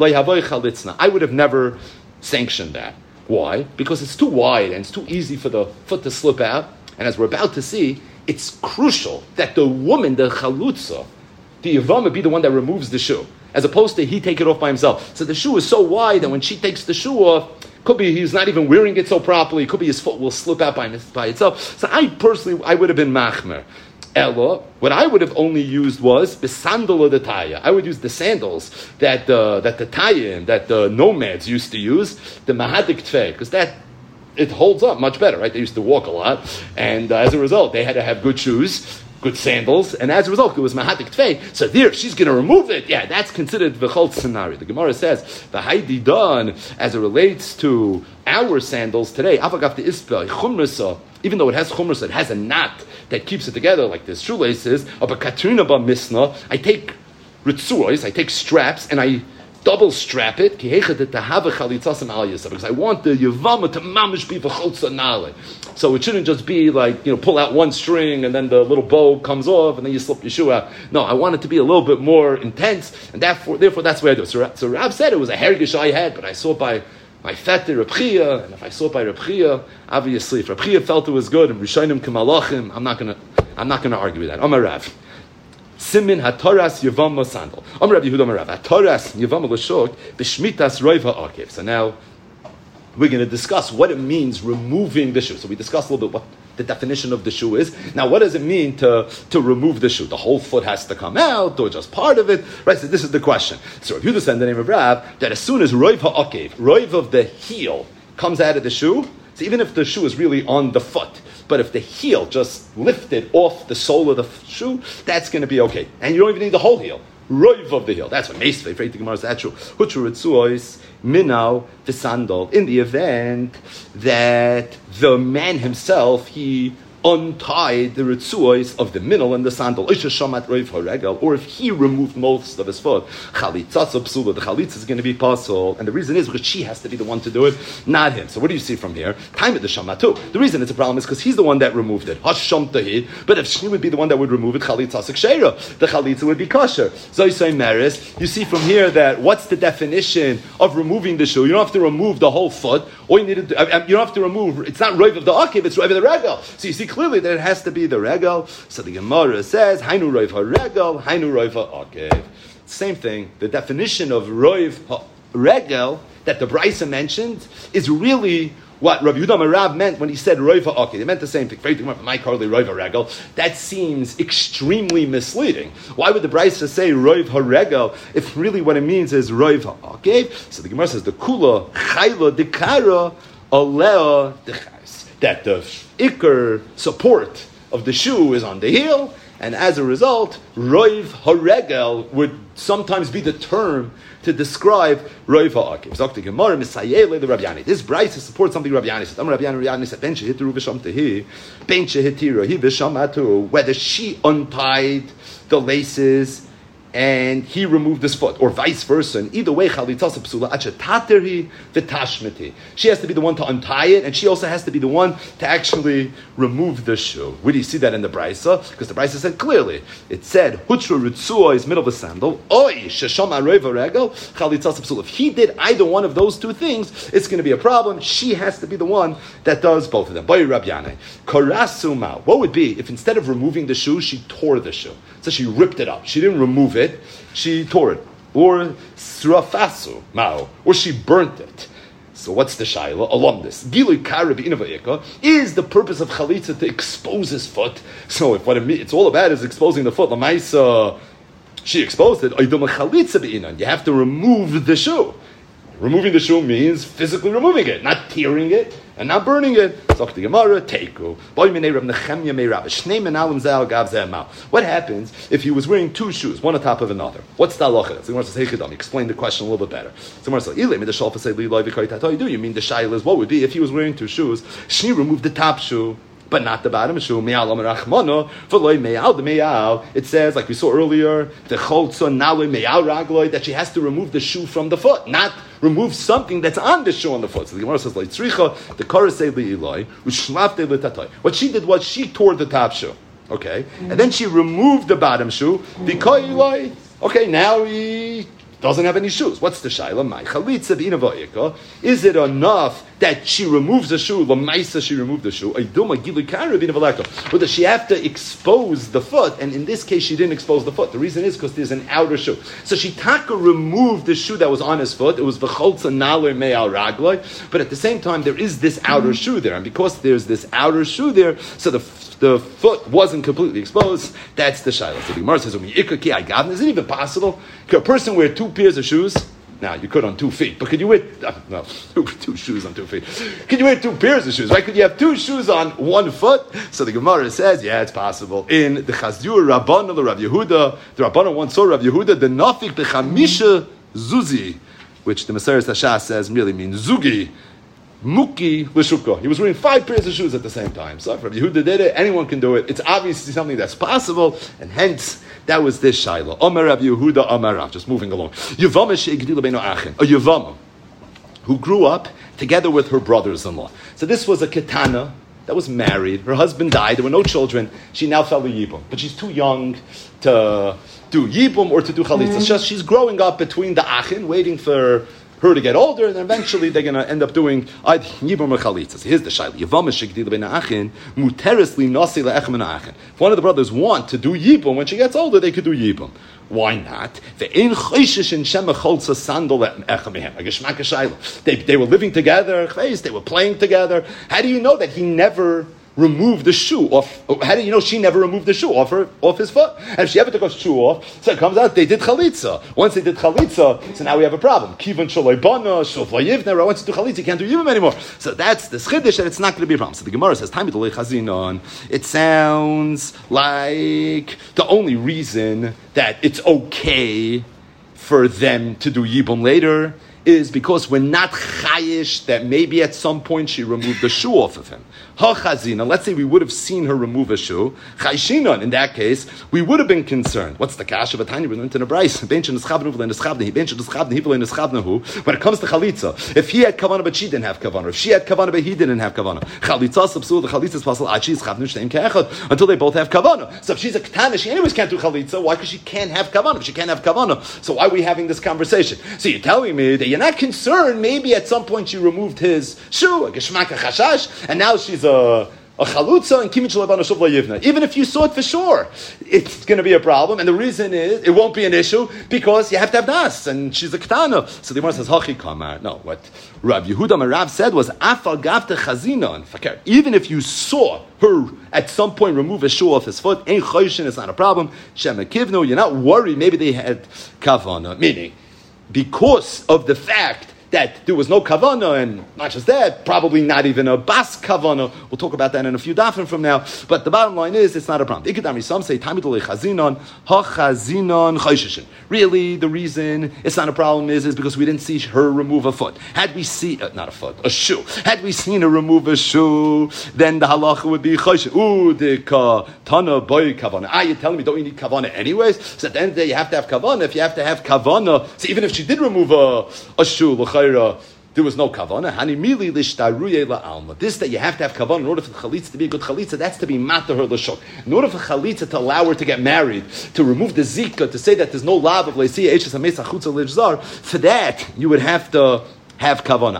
would have never sanctioned that. Why? Because it's too wide and it's too easy for the foot to slip out. And as we're about to see, it's crucial that the woman, the chalutza, the Yavama, be the one that removes the shoe, as opposed to he take it off by himself. So the shoe is so wide that when she takes the shoe off, could be he's not even wearing it so properly, could be his foot will slip out by, by itself. So I personally, I would have been machmer. Ella, what I would have only used was the sandal of the taya. I would use the sandals that uh, that the tayim, that the nomads used to use, the mahadik tfei, because that, it holds up much better, right? They used to walk a lot, and uh, as a result, they had to have good shoes, good sandals, and as a result, it was mahadik tfei. So there, she's going to remove it. Yeah, that's considered v'chol scenario. The Gemara says the haidi dan, as it relates to our sandals today, avagav the ispa chumrasa, even though it has chumrasa, it has a knot that keeps it together, like this shoelaces. But katrina ba misna, I take ritzuos, I take straps, and I double strap it, because I want the Yavama to mamish be v'chol nale. So it shouldn't just be like, you know, pull out one string and then the little bow comes off and then you slip your shoe out. No, I want it to be a little bit more intense, and therefore, therefore that's the way I do it. So, so Rav said it was a hergish I had, but I saw it by my fetter Reb Chia, and if I saw it by Reb Chia, obviously if Reb Chia felt it was good and Rishonim Kemalachim, I'm not gonna, I'm not gonna argue with that. Amar Rav. Simin hatoras yavama sandal. Amar Rav Yehuda Amar Rav. Hatoras yavama l'shok b'shmitas roiv ha'akev. So now we're going to discuss what it means removing the shoe. So we discussed a little bit what the definition of the shoe is. Now, what does it mean to, to remove the shoe? The whole foot has to come out, or just part of it? Right, so this is the question. So Rav Yehuda said in the name of Rav, that as soon as roiv ha'akev, roiv of the heel, comes out of the shoe, so even if the shoe is really on the foot, but if the heel just lifted off the sole of the shoe, that's going to be okay. And you don't even need the whole heel. Roiv of the heel. That's what Meisvei, afraid the Gemara is that true. Huchu ritzuos, minau, the sandal. In the event that the man himself, he untied the ritzuos of the minal and the sandal, or if he removed most of his foot, chalitza psula, the chalitza is going to be possible, and the reason is because she has to be the one to do it, not him. So what do you see from here? Time at the shamatu. The reason it's a problem is because he's the one that removed it. Hashamtahi. But if she would be the one that would remove it, chalitza sekshera, the chalitza would be kosher. Zoisay meris. You see from here that what's the definition of removing the shoe? You don't have to remove the whole foot. All you need to do, you don't have to remove. It's not roiv of the akiv, it's roiv of the regal. So you see clearly that it has to be the regal. So the Gemara says, Hainu roiv ha-regal, Hainu roiv ha-akev. Same thing. The definition of roiv ha-regal that the Brisa mentioned is really what Rabbi Yehuda Marav meant when he said Roiva Aki. They meant the same thing. My Karli Roiva Regel. That seems extremely misleading. Why would the Brisa say Roiv HaRegel if really what it means is Roiva Aki? So the Gemara says the Kula Chayla Dekara Alea Dechais. That the Iker support of the shoe is on the heel, and as a result, Roiv HaRegel would sometimes be the term to describe Roiv HaAkiv. Zok the Gemara, Misayele the Rabbi Yani. This Brisa supports something Rabbi Yani said. Am Rabbi Yani, Rabbi Yani said, Ben shehitiru v'sham tehi, Ben shehitiru hi v'sham atu. Whether she untied the laces and he removed his foot, or vice versa. And either way, chalitzas psula achetaterhi v'tashmeti. She has to be the one to untie it, and she also has to be the one to actually remove the shoe. Where do you see that in the Brisa? Because the Brisa said clearly, it said hutra ritzua is middle of a sandal. Oy shesham areva regel chalitzas psula. If he did either one of those two things, it's going to be a problem. She has to be the one that does both of them. Boy Rabbi Yanai, karasu ma. What would be if instead of removing the shoe, she tore the shoe? So she ripped it up. She didn't remove it. She tore it. Or srafasu mao. Or she burnt it. So what's the shaila? Alumnus. Gilui karib inavayika is the purpose of chalitza to expose his foot. So if what it means, it's all about is exposing the foot. Lamaisa, she exposed it. You have to remove the shoe. Removing the shoe means physically removing it, not tearing it and not burning it. What happens if he was wearing two shoes, one on top of another? What's the halacha? So explain the question a little bit better. So you mean the shaila is what would be if he was wearing two shoes? She removed the top shoe, but not the bottom shoe. It says, like we saw earlier, that she has to remove the shoe from the foot, not remove something that's on the shoe on the foot. So the Gemara says, the what she did was she tore the top shoe, okay, and then she removed the bottom shoe. Okay, now he doesn't have any shoes. What's the shaila? My chalitza b'inavayika. Is it enough that she removes the shoe? Lamaisa, she removed the shoe. Or does she have to expose the foot? And in this case, she didn't expose the foot. The reason is because there's an outer shoe. So she taka removed the shoe that was on his foot. It was v'cholza naler me'al ragloi. But at the same time, there is this outer mm-hmm. shoe there, and because there's this outer shoe there, so the the foot wasn't completely exposed. That's the shaila. So the Gemara says, is it even possible? Could a person wear two pairs of shoes? Now, you could on two feet, but could you wear, uh, no, two, two shoes on two feet. Could you wear two pairs of shoes, right? Could you have two shoes on one foot? So the Gemara says, yeah, it's possible. In the Chazdur Rabbana, the Rav Yehuda, the Rabbana once saw Rav Yehuda, the Nafik Bechamisha Zuzi, which the Maseres Tashas says really means Zugi, Muki l'shuka. He was wearing five pairs of shoes at the same time. So if Rabbi Yehuda did it, anyone can do it. It's obviously something that's possible, and hence that was this shaila. Omer Rabbi Yehuda, Omer Rav. Just moving along. Yevama she'igdila beino achin. A Yevama who grew up together with her brothers-in-law. So this was a ketana that was married. Her husband died. There were no children. She now fell to yibum, but she's too young to do yibum or to do chalitza. Mm-hmm. Just she's growing up between the achin, waiting for her to get older, and then eventually they're going to end up doing yibum or chalitza. So here's the shaila: Yevama she'gdila beino achin muteresli nasi le'echem achin. If one of the brothers want to do yibum when she gets older, they could do yibum. Why not? They, they were living together, they were playing together. How do you know that he never removed the shoe off? How do you know she never removed the shoe off her, off his foot? And if she ever took her shoe off, so it comes out they did chalitza. Once they did chalitza, so now we have a problem. Kivan shaloi bana, shaloi yivner. Once you do chalitza, you can't do yivim anymore. So that's the chiddush, and it's not going to be a problem. So the Gemara says, "Time chazinon." It sounds like the only reason that it's okay for them to do yibum later is because we're not chayish that maybe at some point she removed the shoe off of him. Ha-chazina, let's say we would have seen her remove a shoe. Chayshinon, in that case, we would have been concerned. What's the kash of a tiny? We learned in a brayse. When it comes to chalitza, if he had kavanah but she didn't have kavanah, if she had kavanah but he didn't have kavanah, chalitza subsul, the chalitza is possible until they both have kavanah. So if she's a ketana, she anyways can't do chalitza. Why? Because she can't have kavanah. If she can't have kavanah, so why are we having this conversation? So you're telling me that you're not concerned maybe at some point she removed his shoe, a geshmak, a chashash, and now she's a, a a chalutza and kimich levana shuv yivna. Even if you saw it for sure, it's going to be a problem. And the reason is it won't be an issue because you have to have das, and she's a ketana. So the Gemara says hachi kamar. No, what Rav Yehuda Marav said was afal gavte chazina and fakir. Even if you saw her at some point remove a shoe off his foot, ain't choshin, it's not a problem. Shema kivno, you're not worried. Maybe they had kavana, meaning because of the fact that there was no kavana, and not just that, probably not even a bas kavana. We'll talk about that in a few dafim from now. But the bottom line is, it's not a problem. Some say, really, the reason it's not a problem is, is because we didn't see her remove a foot. Had we seen, uh, not a foot, a shoe. Had we seen her remove a shoe, then the halacha would be choshen. Ooh, the tana boy kavana. Ah, you're telling me, don't you need kavana anyways? So at the end of the day, you have to have kavana. If you have to have kavana, so even if she did remove a, a shoe, there was no kavana. This that you have to have kavana in order for the chalitza to be a good chalitza, that's to be matter her l'shok. In order for chalitza to allow her to get married, to remove the zika, to say that there's no lav of leisiya eishes hamesa chutza lishzar, for that you would have to have kavana.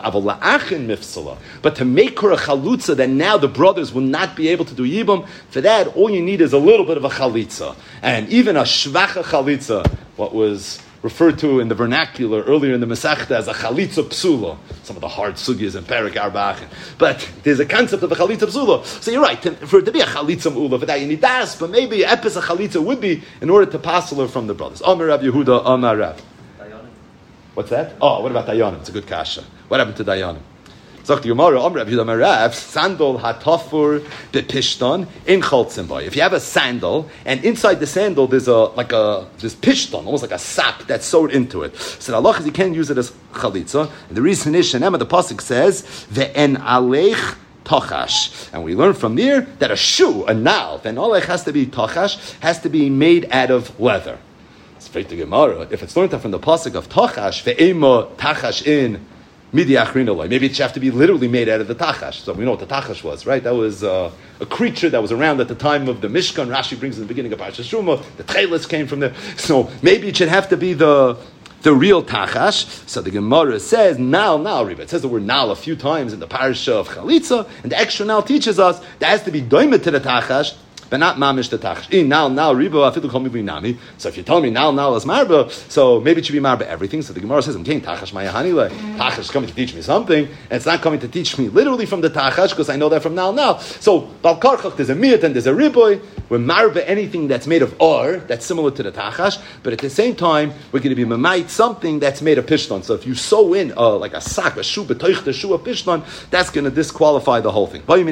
But to make her a chalutza, then now the brothers will not be able to do yibum. For that, all you need is a little bit of a chalitza, and even a shvacha chalitza, what was referred to in the vernacular earlier in the Masechta as a chalitza psula. Some of the hard sugyas in Perek Arba'achin. But there's a concept of a chalitza psula. So you're right, for it to be a chalitza m'ula, for that you need das, but maybe a epis a chalitza would be in order to passel her from the brothers. Amar Rav Yehuda, Amar Rav. What's that? Oh, what about Dayanim? It's a good kasha. What happened to Dayanim? Sagt die Gemara, Amar Rav Yehuda Marav, sandal hatafur bepishton in choltzim boy. If you have a sandal, and inside the sandal there's a like a this pishton, almost like a sap that's sewed into it. So the halach is you can't use it as chalitza. And the reason is Shenem, the pasuk says ve'en alech tachash, and we learn from there that a shoe, a nal, then alech has to be tachash, has to be made out of leather. It's straight to Gemara. If it's learned from the pasuk of tachash ve'ema tachash in maybe it should have to be literally made out of the tachash. So we know what the tachash was, right? That was uh, a creature that was around at the time of the Mishkan. Rashi brings in the beginning of Parashas Shuma. The Tchelis came from there. So maybe it should have to be the the real tachash. So the Gemara says, now, now, Riva. It says the word now a few times in the parasha of Chalitza, and the extra now teaches us that has to be doimet to the tachash, but not mamish the tachash. In now, now, riba, afidu kol mivli nami. So if you tell me now, now is marba, so maybe it should be marba everything. So the Gemara says, I'm king tachash mayahanile. Tachash is coming to teach me something, and it's not coming to teach me literally from the tachash, because I know that from now, now. So, balkarchach, there's a miyat and there's a riboy. We're marba anything that's made of or, that's similar to the tachash, but at the same time, we're going to be mamait something that's made of pishton. So if you sew in uh, like a sack, a shoe, betoich the shoe of pishton, that's going to disqualify the whole thing. Rabbi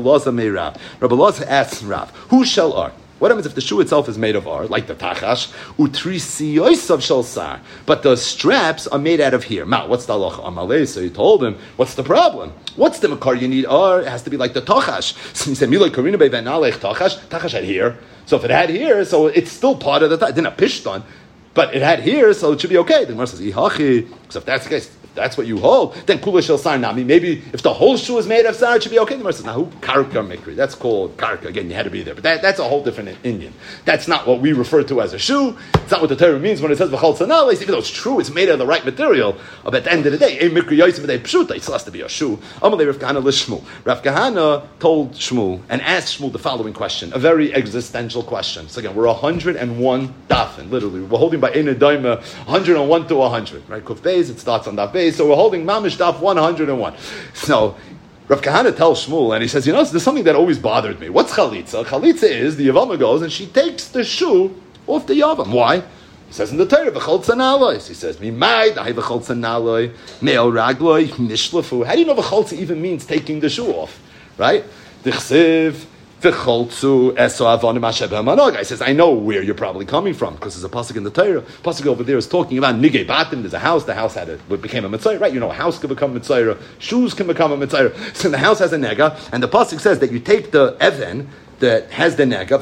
Elazar asks Rav, who shall ar? What happens if the shoe itself is made of ar, like the tachash, utrisiyosav shel sar, but the straps are made out of hair? Ma, what's the halacha amalei? So he told him, what's the problem? What's the makar you need ar? It has to be like the tachash. So he said, milay karina be'vanalech tachash. Tachash had hair, so if it had hair, so it's still part of the tachash. It didn't have pishton, but it had hair, so it should be okay. The Gemara says, ihachi. So if that's the case, that's what you hold, then kula shel sar nami. Maybe if the whole shoe is made of sar, it should be okay. The Gemara says, now who karka mikri? That's called karka. Again, you had to be there, but that, that's a whole different Indian. That's not what we refer to as a shoe. It's not what the Torah means when it says v'chol tzanales. Even though it's true, it's made of the right material. But at the end of the day, a mikri yosim b'dei pshuta. It still has to be a shoe. Amalei Rav Kahana l'Shmuel. Rav Kahana told Shmuel and asked Shmuel the following question, a very existential question. So again, we're one hundred one dafin, literally. We're holding by Ein Daima one hundred one to one hundred. Right? Kuf Beis, it starts on that base. So we're holding Mamish Daf one hundred one. So Rav Kahana tells Shmuel, and he says, you know, there's something that always bothered me. What's chalitza? Chalitza is, the Yavama goes, and she takes the shoe off the Yavam. Why? He says in the Torah, v'chol tzanaloi. He says, Mimai, dahi v'chol tzanaloi, me'el ragloi, nishlafu. How do you know v'chol even means taking the shoe off? Right? Dichsiv, v'choltzu, eso avonim asher b'hamanoga. He says, I know where you're probably coming from, because there's a pasuk in the Torah. Pasuk over there is talking about nigei batim. There's a house. The house had a, it became a mitzayra, right? You know, a house can become a mitzayra. Shoes can become a mitzayra. So the house has a nega, and the pasuk says that you take the even that has the nega.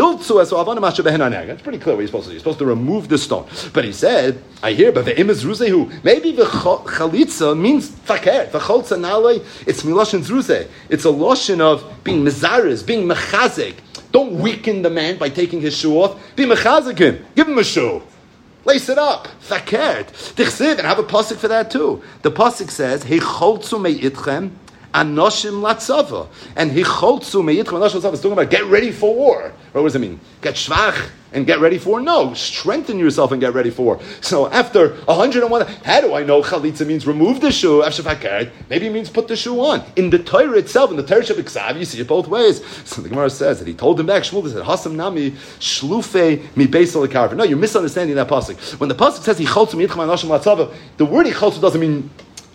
It's pretty clear what you're supposed to do. You're supposed to remove the stone. But he said, I hear, but the imaz ruzehu. Maybe the chalitza means faker. The cholza nalei. It's miloshin zruze. It's a lotion of being mizaris, being mechazik. Don't weaken the man by taking his shoe off. Be mechazik him. Give him a shoe. Lace it up. Fakert. Tichsiv, and have a pasuk for that too. The pasuk says, Hey cholzu me'itchem. Anoshim latzava. And hicholtzu meyitchem anoshim latzava is talking about get ready for war. Right? What does it mean? Get shvach and get ready for war? No, strengthen yourself and get ready for war. So after one hundred and one, how do I know chalitza means remove the shoe? Maybe it means put the shoe on. In the Torah itself, in the Torah Shabbat, you see it both ways. So the Gemara says that he told him back, Shmuel said, Hasam nami shlufe mi beisal lekarver. No, you're misunderstanding that pasuk. When the pasuk says hicholtzu meyitchem anoshim latzava, the word hicholtzu doesn't mean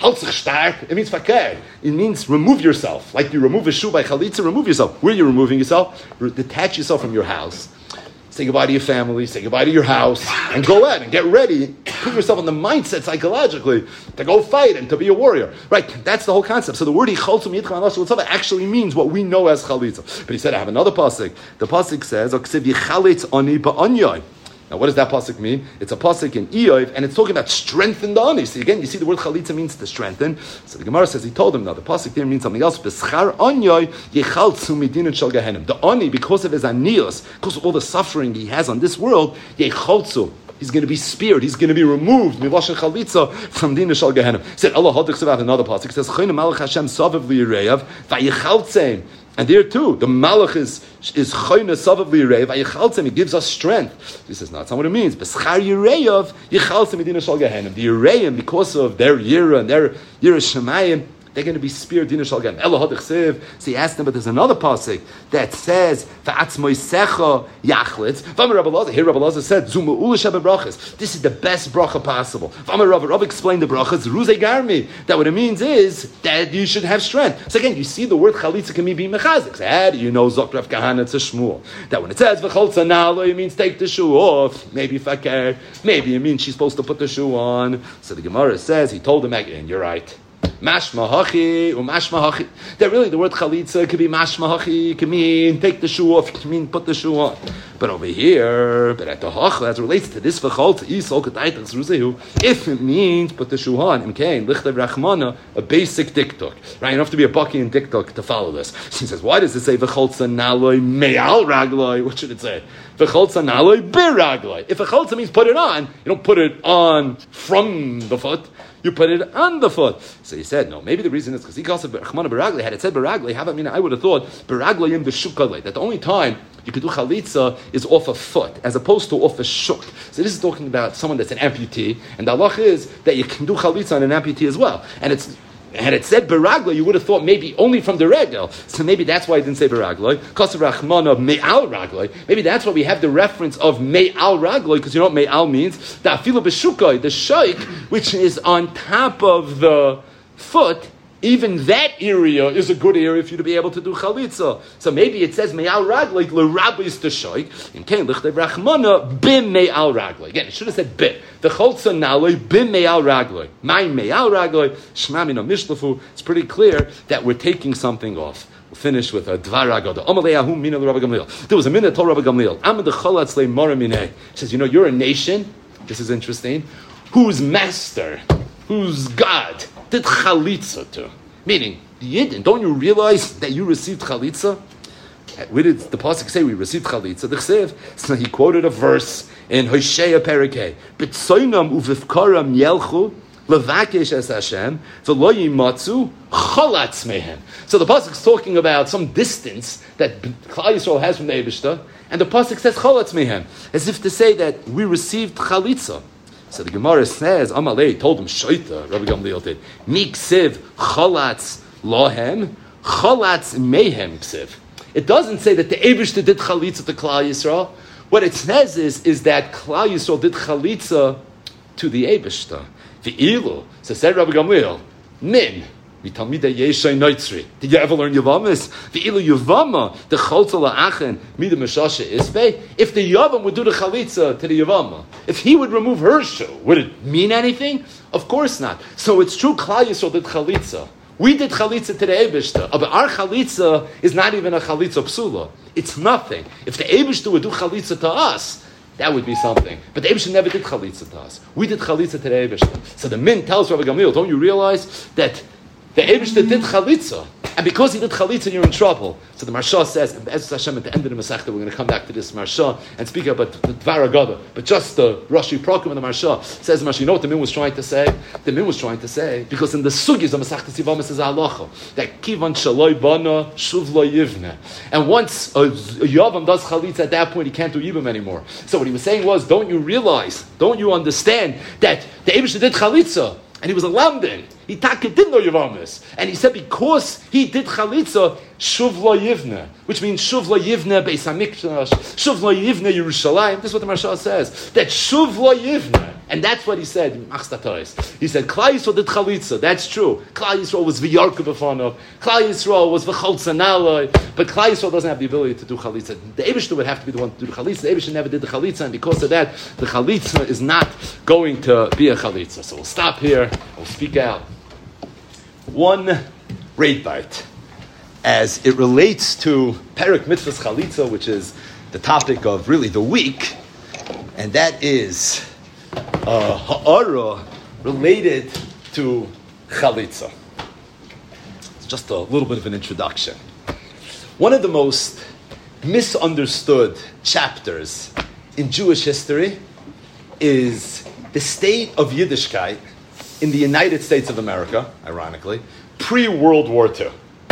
it means fakir. It means remove yourself. Like you remove a shoe by chalitza, remove yourself. Where are you removing yourself? Detach yourself from your house. Say goodbye to your family, say goodbye to your house, and go out and get ready. Put yourself in the mindset psychologically to go fight and to be a warrior. Right, that's the whole concept. So the word hicholtzu miyitchem anoshim latzava actually means what we know as chalitza. But he said, I have another pasuk. The pasuk says, Oksiv yichalitz ani ba'anyai. Now, what does that pasuk mean? It's a pasuk in Iyov, and it's talking about strengthen the ani. So again, you see the word chalitza means to strengthen. So the Gemara says he told him, now the pasuk there means something else. B'schar anyoi yechaltzu midin shel gehenim. The ani, because of his anios, because of all the suffering he has on this world, yechaltzu. He's going to be speared. He's going to be removed miloshen chalitza from din shel gehenim. Said Allah hadich about another pasuk. It says Chayim Malach Hashem Savav liyireyav vayichaltzeim. And there too, the Malach is is Chayna Savav liyireyav vayichaltzeim. He gives us strength. He says, no, that's not what it means. B'schar yireyav yichaltzeim midin shel gehenim. The Yireyim, because of their yira and their yira shemayim, they're going to be speared din shel gehenim. Ela hadich siv. So he asked them, but there's another pasuk that says va'atzmoisecha yachlitz. V'amar Rabbi Elazar. Here Rabbi Elazar said zuma ulish brachas. This is the best bracha possible. V'amar Rabbi Rabbi explained the brachas ruze garmi. That what it means is that you should have strength. So again, you see the word chalitza can be mechazik. So how do you know Zok Rav Kahana to Shmuel? That when it says v'cholza nalo, it means take the shoe off. Maybe fakir. Maybe it means she's supposed to put the shoe on. So the Gemara says he told him again, you're right. Mashma hachi, or mashma hachi. That really the word chalitza could be mashma hachi, could mean take the shoe off, could mean put the shoe on. But over here, but at the hach, as it relates to this v'cholta, if it means put the shoe on, imkain, lichtav rachmana, a basic diktuk. Right? You don't have to be a baki in diktuk to follow this. He says, why does it say v'cholta naloi me'al ragloi? What should it say? V'cholta naloi biragloi. If a cholta means put it on, you don't put it on from the foot. You put it on the foot. So he said, no, maybe the reason is because he calls it Rachmana Baragli. Had it said Baragli, how about, I mean, I would have thought Baragli in the Shukalei, that the only time you could do chalitza is off a foot, as opposed to off a shuk. So this is talking about someone that's an amputee, and the halach is that you can do chalitza on an amputee as well. And it's Had it said beragla, you would have thought maybe only from the regel. So maybe that's why it didn't say beragla. Kosav rachmana me'al ragloi. Maybe that's why we have the reference of me'al ragloi, because you know what me'al means? The afilu b'shukoi, the shaik, which is on top of the foot. Even that area is a good area for you to be able to do chalitza. So maybe it says me'al ragloi, l'rabis the shaik. In kain l'chtev rachmana bim me'al ragloi. Again, it should have said bim. The cholza naloi bim me'al ragloi. My me'al ragloi shmamina mishlafu. It's pretty clear that we're taking something off. We'll finish with a dvar agada. Amaleyahu mina l'Rabbi Gamliel. There was a minute told Rabbi Gamliel. Amad the cholatz le moramineh. He says, you know, you're a nation. This is interesting. Whose master, whose God did chalitza to? Meaning, Yidden, don't you realize that you received chalitza? Where did the pasuk say we received chalitza? The chsev. So he quoted a verse in Hosea Perikei. B'tsoinam uvivkaram yelchu levakesh es Hashem v'lo yimatzu cholatz mehem. So the pasuk is talking about some distance that Klal Yisrael has from the Eibishter, and the pasuk says cholatz mehem, as if to say that we received chalitza. So the Gemara says, Amalei told him, Shoita, Rabbi Gamliel did, Mi ksiv cholatz lohem, cholatz mehem ksiv. It doesn't say that the Eibishter did chalitza to Klal Yisrael. What it says is, is that Klal Yisrael did chalitza to the Eibishter. V'ilu, so said Rabbi Gamliel, min, did you ever learn Yavamis? V'ilu Yavama, the cholta la'achen, mida meshasha isbei. If the Yavam would do the chalitza to the Yavama, if he would remove her shoe, would it mean anything? Of course not. So it's true, Klal Yisrael did chalitza. We did chalitza to the Eibishter, but our chalitza is not even a chalitza psula. It's nothing. If the Eibishter would do chalitza to us, that would be something. But the Eibishter never did chalitza to us. We did chalitza to the Eibishter. So the Min tells Rabbi Gamliel, don't you realize that the Eibishter did chalitza, And because he did chalitza, you're in trouble. So the Marsha says, and Be'ez Hashem, at the end of the Masechta, we're going to come back to this Marsha and speak about the Dvar Agada. But just the Rashi Prokum of the Marsha says, Marsha, you know what the Min was trying to say? The Min was trying to say, because in the Sugis of Masechta Sivamis is a halacha, that Kivan Shaloi Bana, Shuv Lo Yivne. And once a, a Yavam does chalitza, at that point he can't do Yibam anymore. So what he was saying was, don't you realize, don't you understand that the Eibusha did chalitza, and he was a lamdin. He taka did no Yavamis. And he said because he did chalitza, shuv lo yivne, which means shuv lo yivne beis hamikdash, shuv lo yivne Yerushalayim. This is what the Marsha says. That shuv lo yivne. And that's what he said. He said, Klal Yisrael did chalitza. That's true. Klal Yisrael was v'yarka b'fanov. Klal Yisrael was v'cholza naloi. But Klal Yisrael doesn't have the ability to do chalitza. The Eibishter would have to be the one to do the chalitza. The Eibishter never did the chalitza, and because of that, the chalitza is not going to be a chalitza. So we'll stop here. We'll speak out. One rate bite, as it relates to Perek Mitzvahs Chalitza, which is the topic of really the week, and that is uh, ha'ara related to Chalitza. It's just a little bit of an introduction. One of the most misunderstood chapters in Jewish history is the state of Yiddishkeit in the United States of America, ironically, pre-World War Two.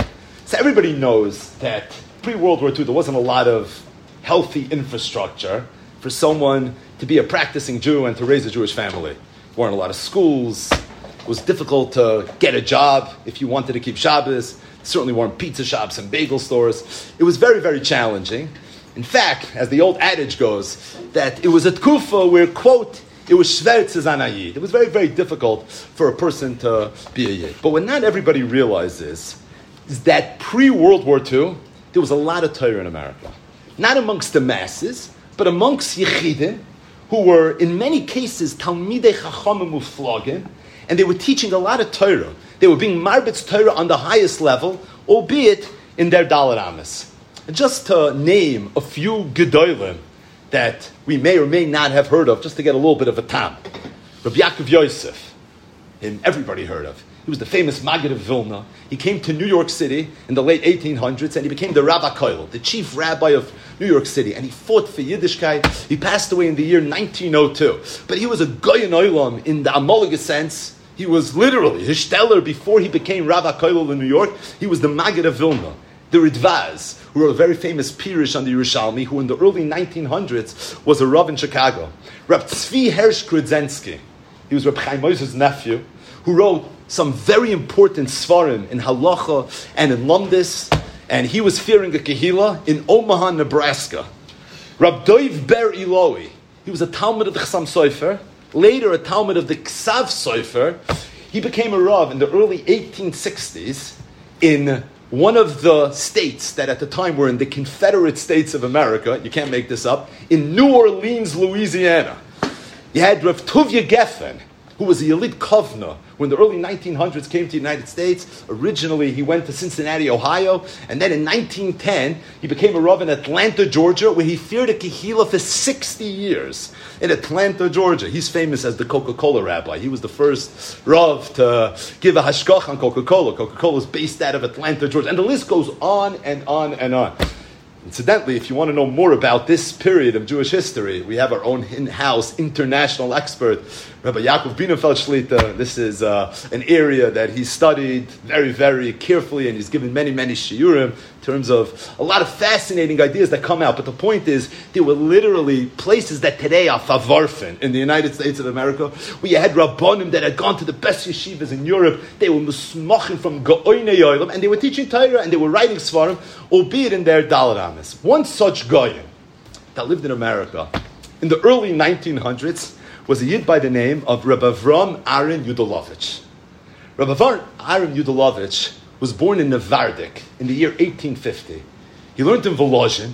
So everybody knows that pre-World War Two, there wasn't a lot of healthy infrastructure for someone to be a practicing Jew and to raise a Jewish family. There weren't a lot of schools. It was difficult to get a job if you wanted to keep Shabbos. There certainly weren't pizza shops and bagel stores. It was very, very challenging. In fact, as the old adage goes, that it was a tkufa where, quote, it was shvertzes an ayid. It was very, very difficult for a person to be a yid. But what not everybody realizes is that pre-World War Two, there was a lot of Torah in America. Not amongst the masses, but amongst Yechidim, who were, in many cases, Talmidei Chachamim Uflagim, and they were teaching a lot of Torah. They were being marbitz Torah on the highest level, albeit in their Dalet Amis. And just to name a few Gedolim that we may or may not have heard of, just to get a little bit of a tam. Rabbi Yaakov Yosef, him everybody heard of. He was the famous Maggid of Vilna. He came to New York City in the late eighteen hundreds, and he became the Rabbi Koil, the chief rabbi of New York City, and he fought for Yiddishkeit. He passed away in the year nineteen oh two. But he was a Goyen Olam in the Amoliga sense. He was literally, Hishteller, before he became Rabbi Koil in New York, he was the Maggid of Vilna. The Ridvaz, who wrote a very famous Pirush on the Yerushalmi, who in the early nineteen hundreds was a Rav in Chicago. Reb Tzvi Hersh Krudzensky, he was Reb Chaim Moses's nephew, who wrote some very important svarim in halacha and in lumdis, and he was fearing a kehila in Omaha, Nebraska. Reb Doiv Ber Eloi, he was a Talmud of the Chassam Sofer, later a Talmud of the Ksav Sofer. He became a Rav in the early eighteen sixties in one of the states that at the time were in the Confederate States of America, you can't make this up, in New Orleans, Louisiana. You had Rav Tuvia Geffen, who was a Yelid Kovna, who in the early nineteen hundreds came to the United States. Originally, he went to Cincinnati, Ohio, and then in nineteen ten, he became a Rav in Atlanta, Georgia, where he feared a kehila for sixty years. In Atlanta, Georgia. He's famous as the Coca-Cola rabbi. He was the first Rav to give a hashkach on Coca-Cola. Coca-Cola is based out of Atlanta, Georgia. And the list goes on and on and on. Incidentally, if you want to know more about this period of Jewish history, we have our own in-house international expert, Rabbi Yaakov Bienenfeld Shlita. This is uh, an area that he studied very, very carefully, and he's given many, many shiurim in terms of a lot of fascinating ideas that come out. But the point is, there were literally places that today are favarfin in the United States of America, where you had rabbonim that had gone to the best yeshivas in Europe. They were musmachim from Go'oinei Yolam, and they were teaching Torah, and they were writing svarim, albeit in their Dalet Amis. One such goyim that lived in America in the early nineteen hundreds was a yid by the name of Rabbi Avram Aaron Yudalovich. Rabbi Avram Aaron Yudalovich was born in Nevardik in the year eighteen fifty. He learned in Volozhin.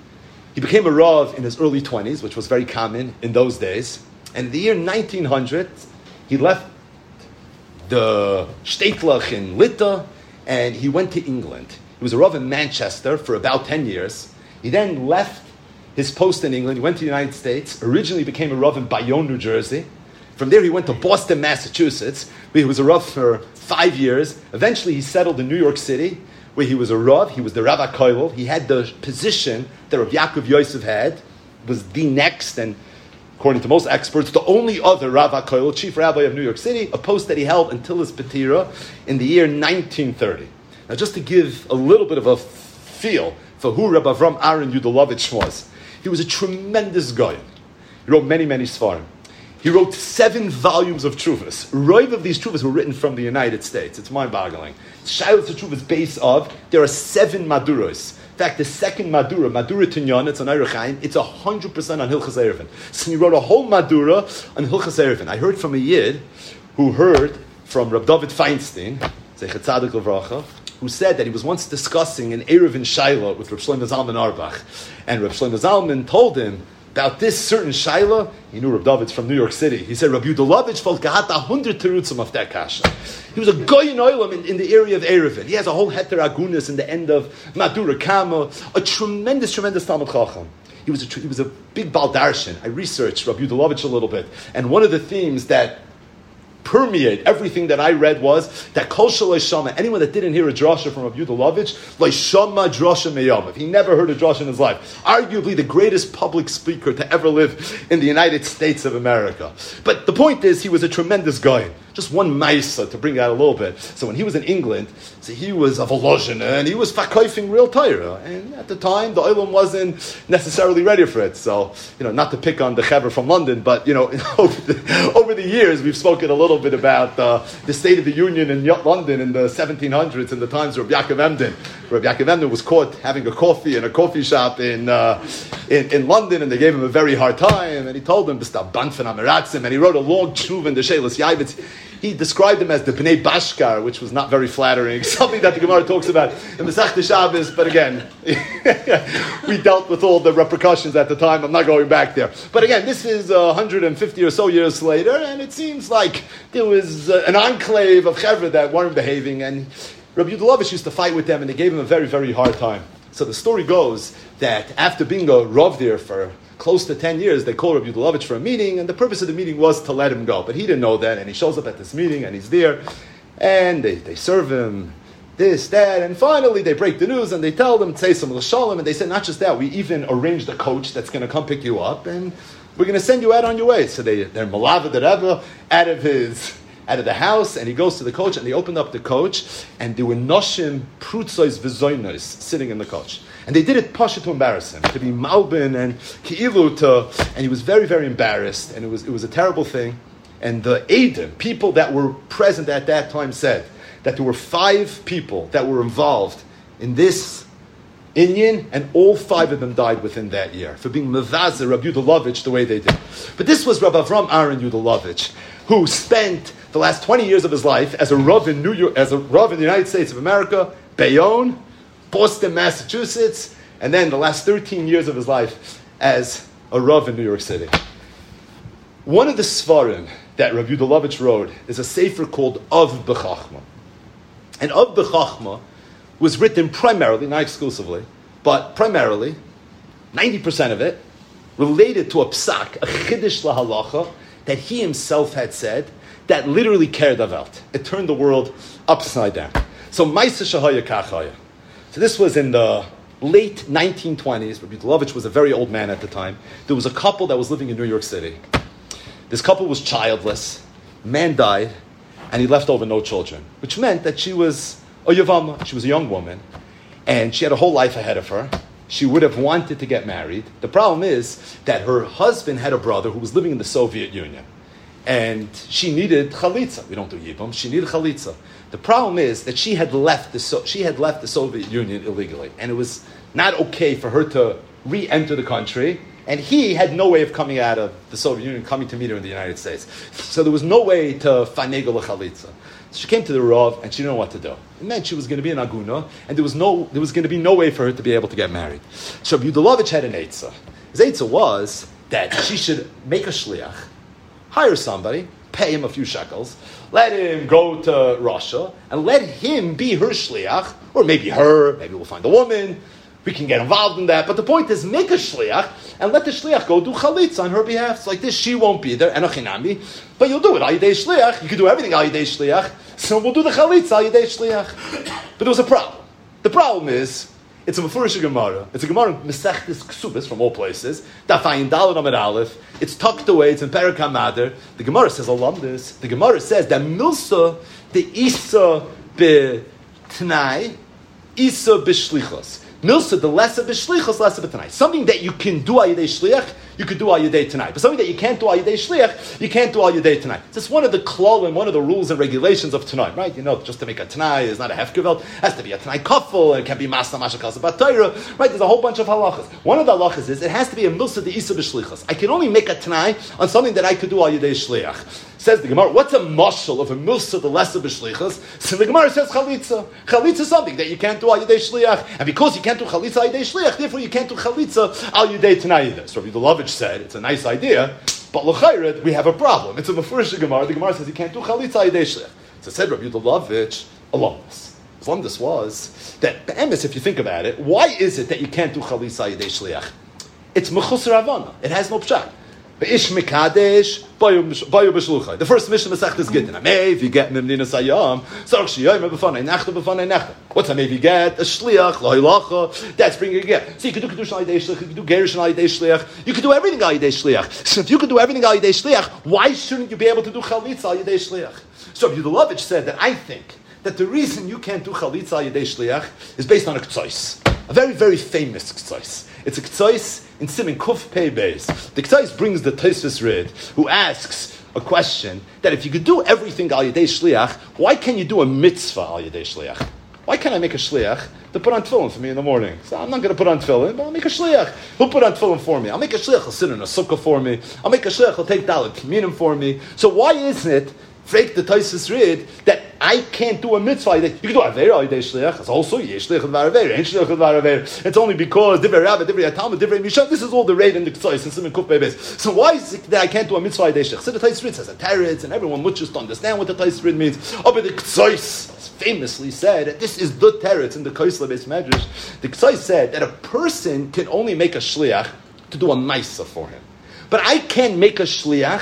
He became a Rav in his early twenties, which was very common in those days. And in the year nineteen hundred, he left the Shteitlach in Lita, and he went to England. He was a Rav in Manchester for about ten years. He then left his post in England. He went to the United States. Originally became a Rav in Bayonne, New Jersey. From there he went to Boston, Massachusetts, where he was a Rav for five years. Eventually he settled in New York City, where he was a Rav, he was the Rav HaKollel, he had the position that Rav Yaakov Yosef had, was the next, and according to most experts, the only other Rav HaKollel, chief rabbi of New York City, a post that he held until his Petira in the year nineteen thirty. Now just to give a little bit of a feel for who Rabbi Avram Aaron Yudalovich was, he was a tremendous guy. He wrote many, many Sfarim. He wrote seven volumes of Tshuvas. Roiv of these Tshuvas were written from the United States. It's mind-boggling. Shilas Tshuvas base of, there are seven Maduros. In fact, the second Madura, Madura Tinyan, it's on Erechaim, it's one hundred percent on Hilchas Erevin. So he wrote a whole Madura on Hilchas Erevin. I heard from a Yid who heard from Reb David Feinstein, Zeichet Tzadik Levracha, who said that he was once discussing an Erevin Shaila with Reb Shlomo Zalman Auerbach. And Reb Shlomo Zalman told him about this certain Shaila. He knew Reb David's from New York City. He said, Reb Yudalovich felt gehad a hundred terutzim of that kasha. He was a goy in oilam in, in the area of Erevin. He has a whole heter agunis in the end of Madura Kama, a tremendous, tremendous Talmud Chacham. He was a, he was a big baldarshan. I researched Reb Yudalovich a little bit, and one of the themes that permeate everything that I read was that Kol Shaloi Shama, anyone that didn't hear a drasha from Rabbi Yudalovich, Lo Shama Drasha Meyamav. He never heard a drasha in his life. Arguably the greatest public speaker to ever live in the United States of America. But the point is, he was a tremendous guy. Just one maisa to bring out a little bit. So when he was in England, so he was a Volozhina, and he was fakoifing real Torah. And at the time, the Olam wasn't necessarily ready for it. So, you know, not to pick on the Chaver from London, but, you know, over the, over the years, we've spoken a little bit about uh, the State of the Union in London in the seventeen hundreds, in the times of Rabbi Yaakov Emden. Rabbi Yaakov Emden was caught having a coffee in a coffee shop in, uh, in in London, and they gave him a very hard time, and he told them, "B'sta banfen amiratzim," and he wrote a long tshuva in the Sheilus Yaivitz. He described them as the Bnei Bashkar, which was not very flattering, something that the Gemara talks about in Masechta Shabbos, but again, we dealt with all the repercussions at the time. I'm not going back there. But again, this is uh, one hundred fifty or so years later, and it seems like there was uh, an enclave of Chevra that weren't behaving, and Rabbi Yudalovich used to fight with them, and they gave him a very, very hard time. So the story goes that after being a Rav there for close to ten years, they called Rabbi Yudalovich for a meeting, and the purpose of the meeting was to let him go. But he didn't know that, and he shows up at this meeting, and he's there, and they, they serve him this, that, and finally they break the news, and they tell them, say some l'shalom, and they say, not just that, we even arranged a coach that's going to come pick you up, and we're going to send you out on your way. So they, they're malava the Rebbe out of his... out of the house, and he goes to the coach, and they opened up the coach, and there were noshim, prutzois, v'zoinos sitting in the coach. And they did it pasha to embarrass him, to be malbin and ki'ilu to, and he was very, very embarrassed, and it was it was a terrible thing. And the Eidim, people that were present at that time, said that there were five people that were involved in this inyan, and all five of them died within that year for being mevazer Rabbi Yudalovich the way they did. But this was Rabbi Avram Aaron Yudalovich, who spent the last twenty years of his life as a Rav in New York, as a Rav in the United States of America, Bayonne, Boston, Massachusetts, and then the last thirteen years of his life as a Rav in New York City. One of the Svarim that Rabbi Yudalovich wrote is a sefer called Av B'Chachma. And Av B'Chachma was written primarily, not exclusively, but primarily, ninety percent of it, related to a psak, a chiddush lahalacha, that he himself had said, that literally carried the Welt. It turned the world upside down. So, Maisa Shahaya Kachaya. So this was in the late nineteen twenties. Rabbi Yudalovich was a very old man at the time. There was a couple that was living in New York City. This couple was childless. Man died, and he left over no children, which meant that she was a Yavama. She was a young woman, and she had a whole life ahead of her. She would have wanted to get married. The problem is that her husband had a brother who was living in the Soviet Union, and she needed chalitza. We don't do yibum. She needed chalitza. The problem is that she had left the so- she had left the Soviet Union illegally, and it was not okay for her to re-enter the country. And he had no way of coming out of the Soviet Union, coming to meet her in the United States. So there was no way to fanegel a chalitza. So she came to the Rav, and she didn't know what to do. It meant she was going to be an aguna, and there was no there was going to be no way for her to be able to get married. So Yudalovich had an eitzah. His eitzah was that she should make a shliach, hire somebody, pay him a few shekels, let him go to Russia, and let him be her shliach, or maybe her, maybe we'll find a woman, we can get involved in that. But the point is, make a shliach, and let the shliach go do chalitza on her behalf. So like this, she won't be there, enochinami, but you'll do it, al yidei shliach, you can do everything al yidei shliach, so we'll do the chalitza al yidei shliach. But there was a problem. The problem is, it's a Mefurish Gemara. It's a Gemara in Mesechtes Ksubis from all places. Dafayin Daled Amid Aleph. It's tucked away. It's in Perek HaMader. The Gemara says along this. The Gemara says that Milsa the Isa b'Tnai, Isa b'Shlichos. Milsa the lesser b'Shlichos, lesser b'Tnai. Something that you can do al Yidei Shliach, you could do al Yidei Tnai. But something that you can't do al Yidei Shliach, you can't do al Yidei Tnai. It's one of the klal and one of the rules and regulations of Tnai, right? You know, just to make a Tnai is not a hefgeveld. It has to be a Tnai kafel. It can be masna mashakasa b'Torah, right? There's a whole bunch of halachas. One of the halachas is it has to be a milsa the isa b'shlichas. I can only make a Tnai on something that I could do al Yidei Shliach. Says the Gemara, what's a mashal of a milsa the lesser b'shlichas? So the Gemara says chalitza. Chalitza is something that you can't do al Yidei Shliach, and because you can't do chalitza al Yidei Shliach, therefore you can't do chalitza al Yidei Tnai either. So Rabbi Yudalovich said it's a nice idea, but l'chayred we have a problem. It's a mefurish Gemara. The Gemara says you can't do chalitza al Yidei Shliach. So said Rabbi Yudalovich, along this. Along this was that be'emes, if you think about it, why is it that you can't do chalitza al Yidei Shliach? It's mechus ravana. It has no pshat. Beish mekadesh bayu b'shluchai. The first mission Masechta is Gittin. Amei if you get memnina sayam sarach shiyayim b'fanei nechta b'fanei nechta. What's a maybe get a shliach lohilacha? That's bringing a get. So you can do kedusha al Yidei Shliach, you can do gerish al Yidei Shliach, you can do everything al Yidei Shliach. So if you can do everything al Yidei Shliach, why shouldn't you be able to do chalitza al Yidei Shliach? So Yudalovich said that I think that the reason you can't do chalitza al Yidei Shliach is based on a k'tzois, a very very famous k'tzois. It's a k'tzois in Siman Kuf Pei Beis. The k'tzois brings the Tosfos Rid, who asks a question that if you could do everything al Yidei Shliach, why can't you do a mitzvah al Yidei Shliach? Why can't I make a shliach to put on tefillin for me in the morning? So I'm not going to put on tefillin, but I'll make a shliach. Who'll put on tefillin for me? I'll make a shliach. He'll sit in a sukkah for me. I'll make a shliach. He'll take dalet communion for me. So why isn't it, fake the Tosfos Rid, that I can't do a mitzvah? You can do avera al Yidei Shliach. It's also yesh shliach v'ar avera, ain't shliach v'ar avera. It's only because divrei Rabbi, divrei Talmud, divrei Mishnah. This is all the raid in the k'tzois and Siman Kuf Pei Beis. So why is it that I can't do a mitzvah al Yidei Shliach? So the Tosfos Rid says a teretz, and everyone would just understand what the Tosfos Rid means. Oh, but the k'tzois famously said that this is the teretz in the Koisla Beis Medrash. The k'tzois said that a person can only make a shliach to do a maisa for him, but I can't make a shliach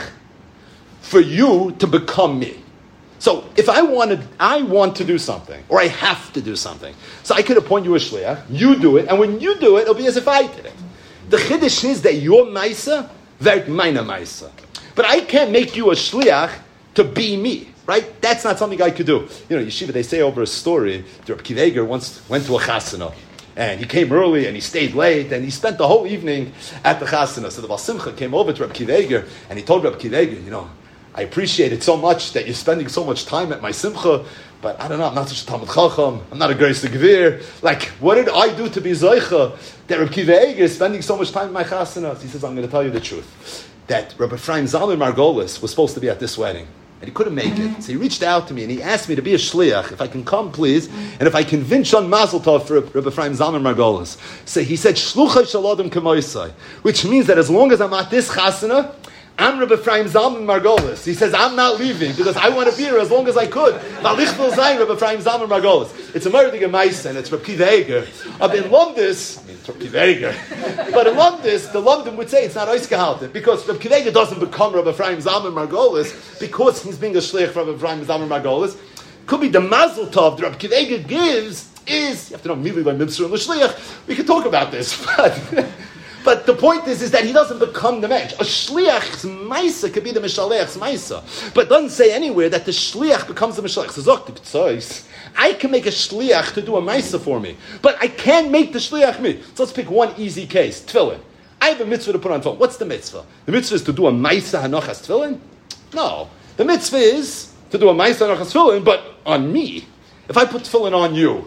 for you to become me. So if I wanted, I want to do something, or I have to do something, so I could appoint you a shliach, you do it, and when you do it, it'll be as if I did it. The chiddush is that your maisa, vert meine maisa. But I can't make you a shliach to be me, right? That's not something I could do. You know, yeshiva, they say over a story, Reb Akiva Eiger once went to a chasana, and he came early, and he stayed late, and he spent the whole evening at the chasana. So the Baal Simcha came over to Reb Akiva Eiger, and he told Reb Akiva Eiger, you know, I appreciate it so much that you're spending so much time at my simcha, but I don't know, I'm not such a Talmud Chacham, I'm not a Geis Gevir. Like, what did I do to be Zoicha that Reb Akiva Eiger is spending so much time at my chasana? He says, I'm going to tell you the truth, that Rabbi Ephraim Zalman Margolis was supposed to be at this wedding, and he couldn't make it. So he reached out to me, and he asked me to be a shliach, if I can come, please, and if I can vinchon mazel tov for Rabbi Ephraim Zalman Margolis. So he said, Shluchai Shalodem Kamoisai, which means that as long as I'm at this chasana, I'm Rabbi Ephraim Zalman Margolis. He says, I'm not leaving because I want to be here as long as I could. Rabbi Ephraim Zalman Margolis. It's a Merdig Maisa, and it's Rabbi Akiva Eiger. I've in Londis, I mean, it's Rabbi Akiva Eiger. But in Londis, the London would say it's not Oiskehalten because Rabbi Akiva Eiger doesn't become Rabbi Ephraim Zalman Margolis because he's being a shliach for Rabbi Ephraim Zalman Margolis. Could be the mazel tov that Rabbi Akiva Eiger gives is, you have to know immediately by Mitzvah and L'shliach. We could talk about this, but... But the point is, is that he doesn't become the mensch. A shliach's maisa could be the mishaleach's maisa, but it doesn't say anywhere that the shliach becomes the mishaleach. So zok the k'tzois, I can make a shliach to do a maisa for me, but I can't make the shliach me. So let's pick one easy case: tefillin. I have a mitzvah to put on tefillin. What's the mitzvah? The mitzvah is to do a maisa hanochas tefillin. No, the mitzvah is to do a maisa hanochas tefillin, but on me. If I put tefillin on you,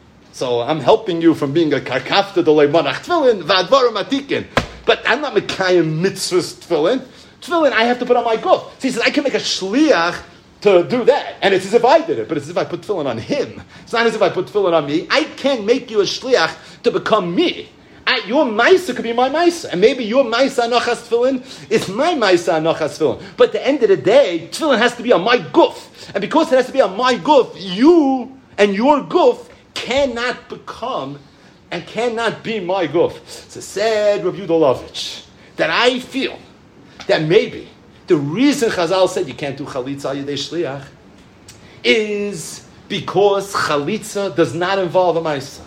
so I'm helping you from being a karkafta delay manach tefillin v'advarim atikin. But I'm not mekayim mitzvahs tefillin. Tefillin I have to put on my guf. So he says I can make a shliach to do that, and it's as if I did it, but it's as if I put tefillin on him. It's not as if I put tefillin on me. I can't make you a shliach to become me. I, your maisa could be my maisa, and maybe your maisa anochas tefillin is my maisa anochas tefillin. But at the end of the day, tefillin has to be on my guf, and because it has to be on my guf, you and your guf cannot become and cannot be my guf. So said Rabbi Yudalovich that I feel that maybe the reason Chazal said you can't do chalitza al Yidei Shliach is Because chalitza does not involve a maisa.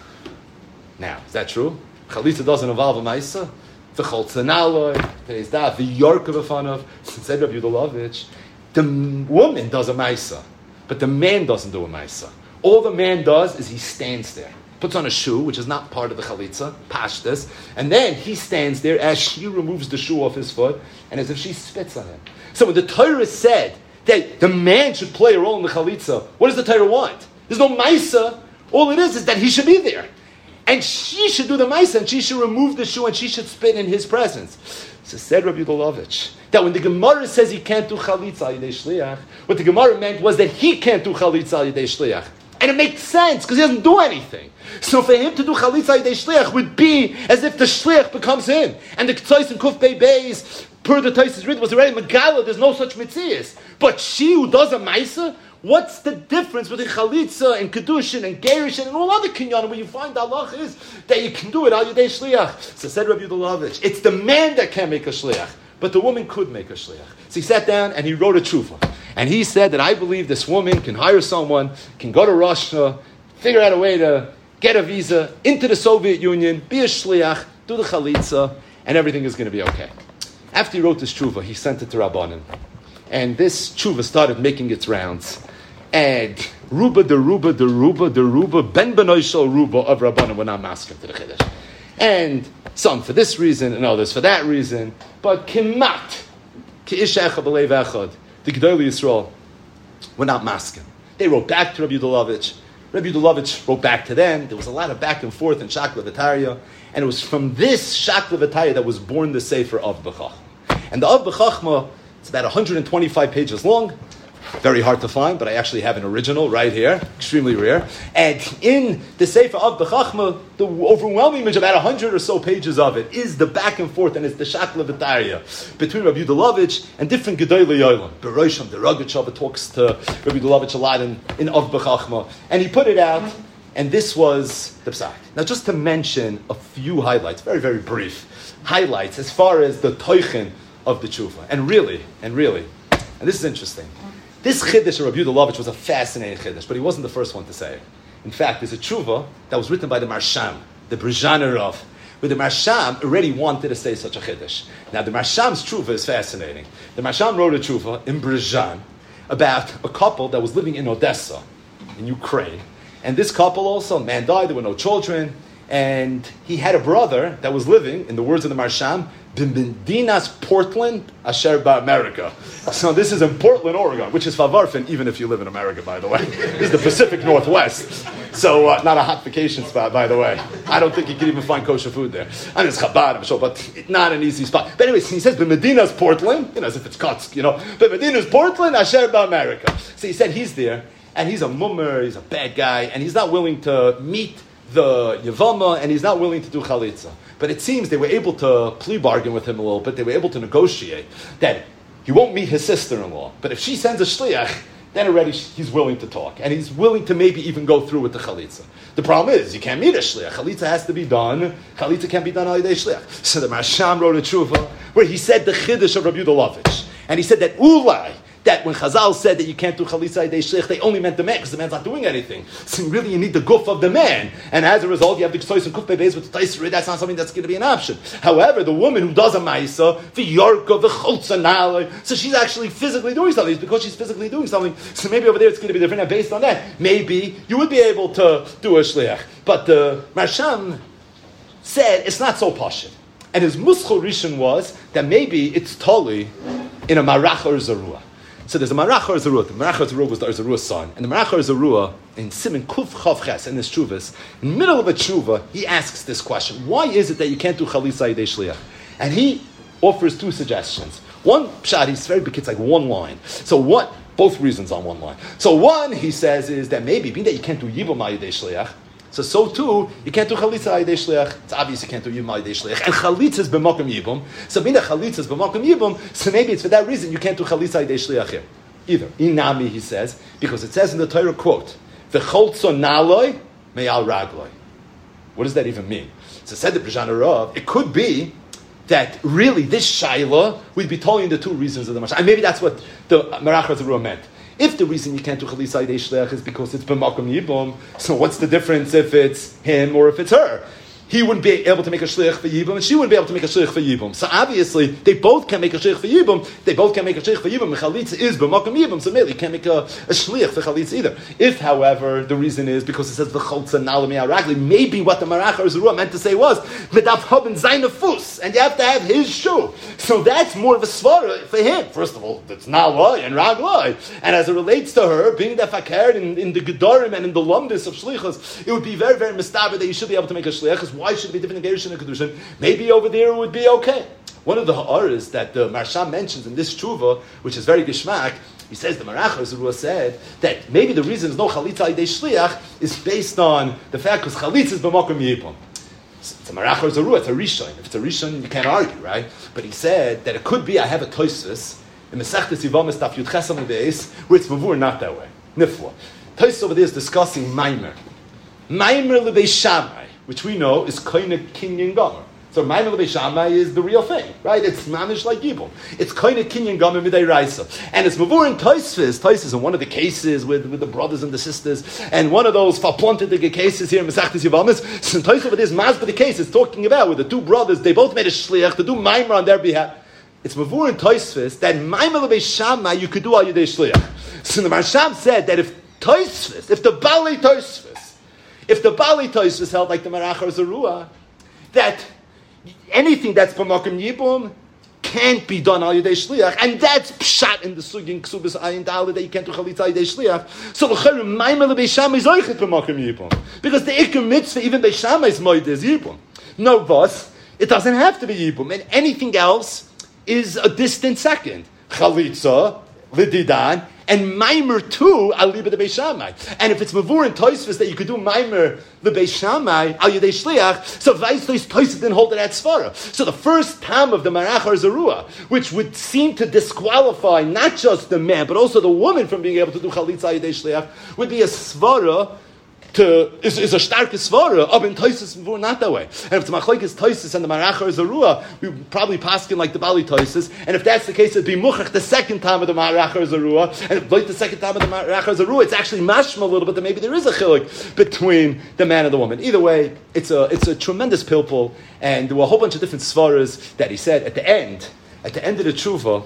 Now, is that true? Chalitza doesn't involve a maisa. The cholza naloi, today's daf, the york of a fun of, said Rabbi Yudalovich, the woman does a maisa, but the man doesn't do a maisa. All the man does is he stands there, puts on a shoe, which is not part of the chalitza, pashtas, and then he stands there as she removes the shoe off his foot, and as if she spits on him. So when the Torah said that the man should play a role in the chalitza, what does the Torah want? There's no maisa. All it is is that he should be there. And she should do the maisa, and she should remove the shoe, and she should spit in his presence. So said Rabbi Yudalovich, that when the Gemara says he can't do chalitza al yidei shliach, what the Gemara meant was that he can't do chalitza al yidei shliach. And it makes sense, because he doesn't do anything. So for him to do chalitza al yidei shliach would be as if the shliach becomes him. And the Ktsois and Kuf Bey Beis, per the Taisus Rid, was already Megala, there's no such mitzias. But she who does a maisa, what's the difference between chalitza and kedushin and gerushin and all other kinyan where you find halach is that you can do it al yidei shliach? So said Rabbi Yudalovich, it's the man that can't make a shliach, but the woman could make a shliach. So he sat down and he wrote a tshuva, and he said that I believe this woman can hire someone, can go to Russia, figure out a way to get a visa into the Soviet Union, be a shliach, do the chalitza, and everything is going to be okay. After he wrote this tshuva, he sent it to Rabbanan. And this tshuva started making its rounds. And Ruba de Ruba de Ruba de Ruba, Ben Benoishal Ruba of Rabbanan were not masking to the Chiddush. And some for this reason and others for that reason. But Kimat, Ki'ish Echad B'Leiv Echad, the Gedolei Yisrael, were not masking. They wrote back to Rabbi Yudalovich. Rabbi Yudalovich wrote back to them. There was a lot of back and forth in Shakla V'Tarya. And it was from this Shakla V'Tarya that was born the Sefer Av B'Chachma. And the Av B'Chachma, it's about one hundred twenty-five pages long. Very hard to find, but I actually have an original right here, extremely rare. And in the Sefer Av B'Chachma, the overwhelming image, about a hundred or so pages of it, is the back and forth, and it's the Shakla V'Tarya between Rabbi Yudalovich and different Gedolei Yolim. Berosham, the Rogatchover talks to Rabbi Yudalovich a lot in, in Av B'Chachma, and he put it out, and this was the psak. Now, just to mention a few highlights, very, very brief highlights, as far as the toichin of the tshuva. And really, and really, and this is interesting, this chiddush of Rabbi Yudalovich was a fascinating chiddush, but he wasn't the first one to say it. In fact, there's a tshuva that was written by the Marsham, the Brezhaner Rav, where the Marsham already wanted to say such a chiddush. Now, the Marsham's tshuva is fascinating. The Marsham wrote a tshuva in Brezhan about a couple that was living in Odessa, in Ukraine. And this couple also, man died, there were no children, and he had a brother that was living, in the words of the Marsham, Bimbendinas Portland, Asher Ba America. So this is in Portland, Oregon, which is Favarfin, even if you live in America, by the way. This is the Pacific Northwest. So uh, not a hot vacation spot, by the way. I don't think you can even find kosher food there. I mean, it's Chabad, I'm sure, but not an easy spot. But anyways, he says, Bimbendinas Portland, you know, as if it's Kotsk, you know. Bimbendinas Portland, Asher Ba America. So he said he's there, and he's a mummer, he's a bad guy, and he's not willing to meet the Yavama, and he's not willing to do Chalitza. But it seems they were able to plea bargain with him a little bit. They were able to negotiate that he won't meet his sister-in-law. But if she sends a shliach, then already he's willing to talk. And he's willing to maybe even go through with the Chalitza. The problem is, you can't meet a shliach. Chalitza has to be done. Chalitza can't be done al yidei shliach. So the Marsham wrote a tshuva where he said the chiddush of Rabbi Yudalovich. And he said that ulai, that when Chazal said that you can't do chalitza yidei shliach, they only meant the man, because the man's not doing anything. So really you need the guf of the man. And as a result, you have the Ktsois and Kuf Beis with the Taisri. That's not something that's going to be an option. However, the woman who does a Maisa, the Yorka, the Cholza Nalai, so she's actually physically doing something. It's because she's physically doing something. So maybe over there it's going to be different. And based on that, maybe you would be able to do a shliach. But the Marsham said it's not so pashut. And his muschel rishon was that maybe it's totally in a marach or zarua. So there's a Marach or Zerua. The Marach or Zerua was the Zerua's son. And the Marach or Zerua, in Siman Kuf Chav Ches, in his Tshuvas, in the middle of a Tshuva, he asks this question. Why is it that you can't do Chalitza Yidei Shliach? And he offers two suggestions. One, Pshat, he's very big, it's like one line. So what, both reasons on one line. So one, he says, is that maybe, being that you can't do Yibam Yidei Shliach, so so too, you can't do Chalitza Yidei Shliach. It's obvious you can't do Yibam Yidei Shliach. And Chalitza is b'makom Yibam. So being that Chalitza is b'makom Yibam, so maybe it's for that reason you can't do Chalitza Yidei Shliach here. Either. Inami, he says, because it says in the Torah, quote, V'choltzo naloi me'al ragloi. What does that even mean? So said the Brezhaner Rav, it could be that really this Shaila, we'd be telling the two reasons of the Mashal. And maybe that's what the Marach Zerua meant. If the reason you can't do chalitza yidei shliach is because it's b'makom yibum, so what's the difference if it's him or if it's her? He wouldn't be able to make a shliach for Yibum, and she wouldn't be able to make a shliach for Yibum. So obviously, they both can make a shliach for Yibum. They both can make a shliach for Yibum. Chalitza is b'makom Yibum, so maybe can't make a, a shliach for Chalitza either. If, however, the reason is because it says v'cholza nalami aragli, maybe what the Marachar Zerua meant to say was v'dav haben zayne fus, and you have to have his shoe. So that's more of a svara for him. First of all, it's nalai and raglai, and as it relates to her being the fakir in, in the gedarim and in the lumdis of shlichus, it would be very, very mistaber that you should be able to make a shliach. Why should it be different in Gerushin and Kedushin? Maybe over there it would be okay. One of the ha'aras that the Marsham mentions in this tshuva, which is very geshmak, he says the Marachar Zerua said that maybe the reason there's no chalitza yidei shliach is based on the fact because chalitza is b'makom yibum. It's a Marachar Zerua, it's a rishon. If it's a rishon, you can't argue, right? But he said that it could be I have a toisus in Mesechtes Yivamis Daf Yud Ches Amud Beis where it's mavur not that way. Nifla. Toisus over there is discussing Maimer. Maimer l'Beis Shammai, which we know is Koine Kinyan Gomer. So Maimer l'Beis Shammai is the real thing, right? It's mamish like Yibum. It's Koine Kinyan Gomer Midei Raisa. And it's Mavur in Toisvis. Toisvis in one of the cases with, with the brothers and the sisters, and one of those Faplanted cases here in Mesechtes Yivamis. So Toisvis over this Masba the case is talking about with the two brothers, they both made a shliach to do Maimer on their behalf. It's Mavur in Toisvis that Maimer l'Beis Shammai you could do al Yidei Shliach. So the Marsham said that if Toisvis, if the Bali Toisvis, If the Bali Toisvis held like the Marachar Zerua, that anything that's b'makom yibum can't be done al yidei shliach, and that's pshat in the sugin ksubis ayin dala that you can't do chalitza yidei shliach. So l'chayr maimer l'Beis Shammai is oichet b'makom yibum, because the ikar mitzvah even Beis Shammai's moed is yibum. No, boss, it doesn't have to be yibum, and anything else is a distant second. Chalitza, lididan, and Maimer too, al liba the Beis Shammai. And if it's mavur and toisvis that you could do Maimer the Beis Shammai al yidei shliach, so vaistos toisvis didn't hold it at svara. So the first time of the Marachar Zerua, which would seem to disqualify not just the man but also the woman from being able to do chalitza al yidei shliach, would be a svara. To, is, is a starke svara, but in Toisus mavur not that way. And if it's machlokes Toisus and the Marachar Zerua, we would probably paskin like the Bali Toisus. And if that's the case, it'd be muchach the second time of the Marachar Zerua. And if like the second time of the Marachar Zerua, it's actually mashma a little bit that maybe there is a chilik between the man and the woman. Either way, it's a it's a tremendous pilpul, and there were a whole bunch of different svaras that he said at the end. At the end of the tshuva,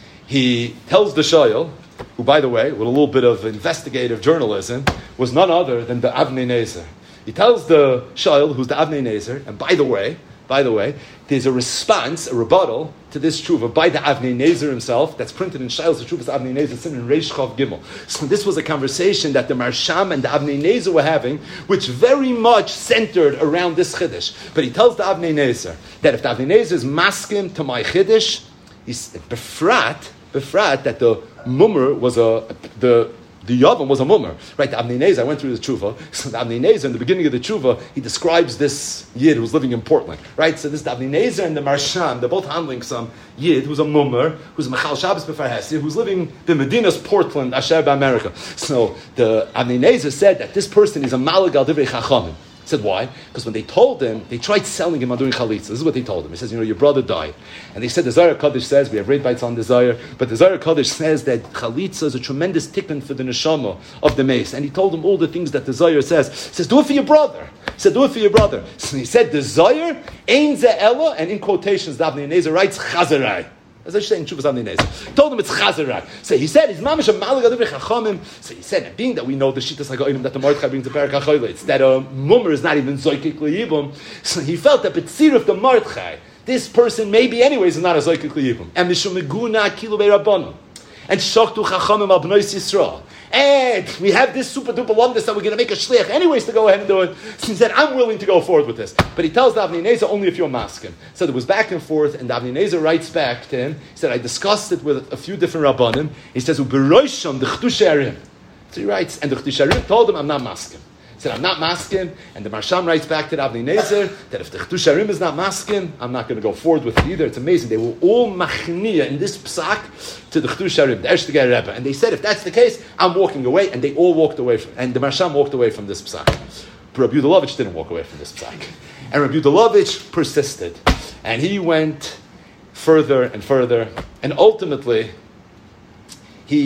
he tells the shayil, who, by the way, with a little bit of investigative journalism, was none other than the Avnei Nezer. He tells the shayil, who's the Avnei Nezer, and by the way, by the way, there's a response, a rebuttal to this tshuva by the Avnei Nezer himself, that's printed in Shayil's Tshuvas Avnei Nezer, it's in Reish Chav Gimel. So this was a conversation that the Marsham and the Avnei Nezer were having, which very much centered around this Chiddush. But he tells the Avnei Nezer that if the Avnei Nezer is maskim to my Chiddush, he's befrat, befrat that the mummer was a the the yavam was a mummer, right? The Avnei Nezer, I went through the tshuva. So the Avnei Nezer, in the beginning of the tshuva, he describes this yid who was living in Portland, right? So this the Avnei Nezer and the Marsham, they're both handling some yid who's a mummer, who's a Mechal Shabbos B'far Hesi, who's living in Medina's Portland, Asher America. So the Avnei Nezer said that this person is a Malag al Divrei Chachamim. Said why? Because when they told him, they tried selling him on doing chalitza. This is what they told him. He says, you know, your brother died. And they said, the Zohar Kodesh says, we have read bites on the Zohar, but the Zohar Kodesh says that chalitza is a tremendous tikkun for the neshama of the mace. And he told him all the things that the Zohar says. He says, do it for your brother. He said, do it for your brother. So he said, the Zohar, ein ze ella, and in quotations, the Avnei Nezer writes, chazarai. As I say in Tshuvas Avnei Nezer. Told him it's chazarai. So he said, "His mamish a malag adivrei chachamim." So he said, being that we know the shittas hagoyim that the Mordechai brings to Perek HaChoyle, it's that a mummer is not even zoykik liyibum. So he felt that betzir of the Mordechai, this person maybe anyways is not a zoykik liyibum. And mishum meguna kilu beirabbanu. And shoktu chachamim al b'nois Yisrael. And we have this super duper lumdus that we're going to make a shliach anyways to go ahead and do it. So he said, I'm willing to go forward with this. But he tells the Avnei Nezer only if you're masking. So there was back and forth, and the Avnei Nezer writes back to him. He said, I discussed it with a few different rabbanim. He says, Uberoisham the chtusharim. So he writes, and the chtusharim told him, I'm not masking. He said, I'm not masking, and the Marsham writes back to the Avnei Nezer that if the Chtusharim is not masking, I'm not going to go forward with it either. It's amazing. They were all machniya in this psak to the Chtusharim, the Eshtiger Rebbe. And they said, if that's the case, I'm walking away, and they all walked away from and the Marsham walked away from this psak. But Rabbi Yudalovich didn't walk away from this psak. And Rabbi Yudalovich persisted. And he went further and further, and ultimately, he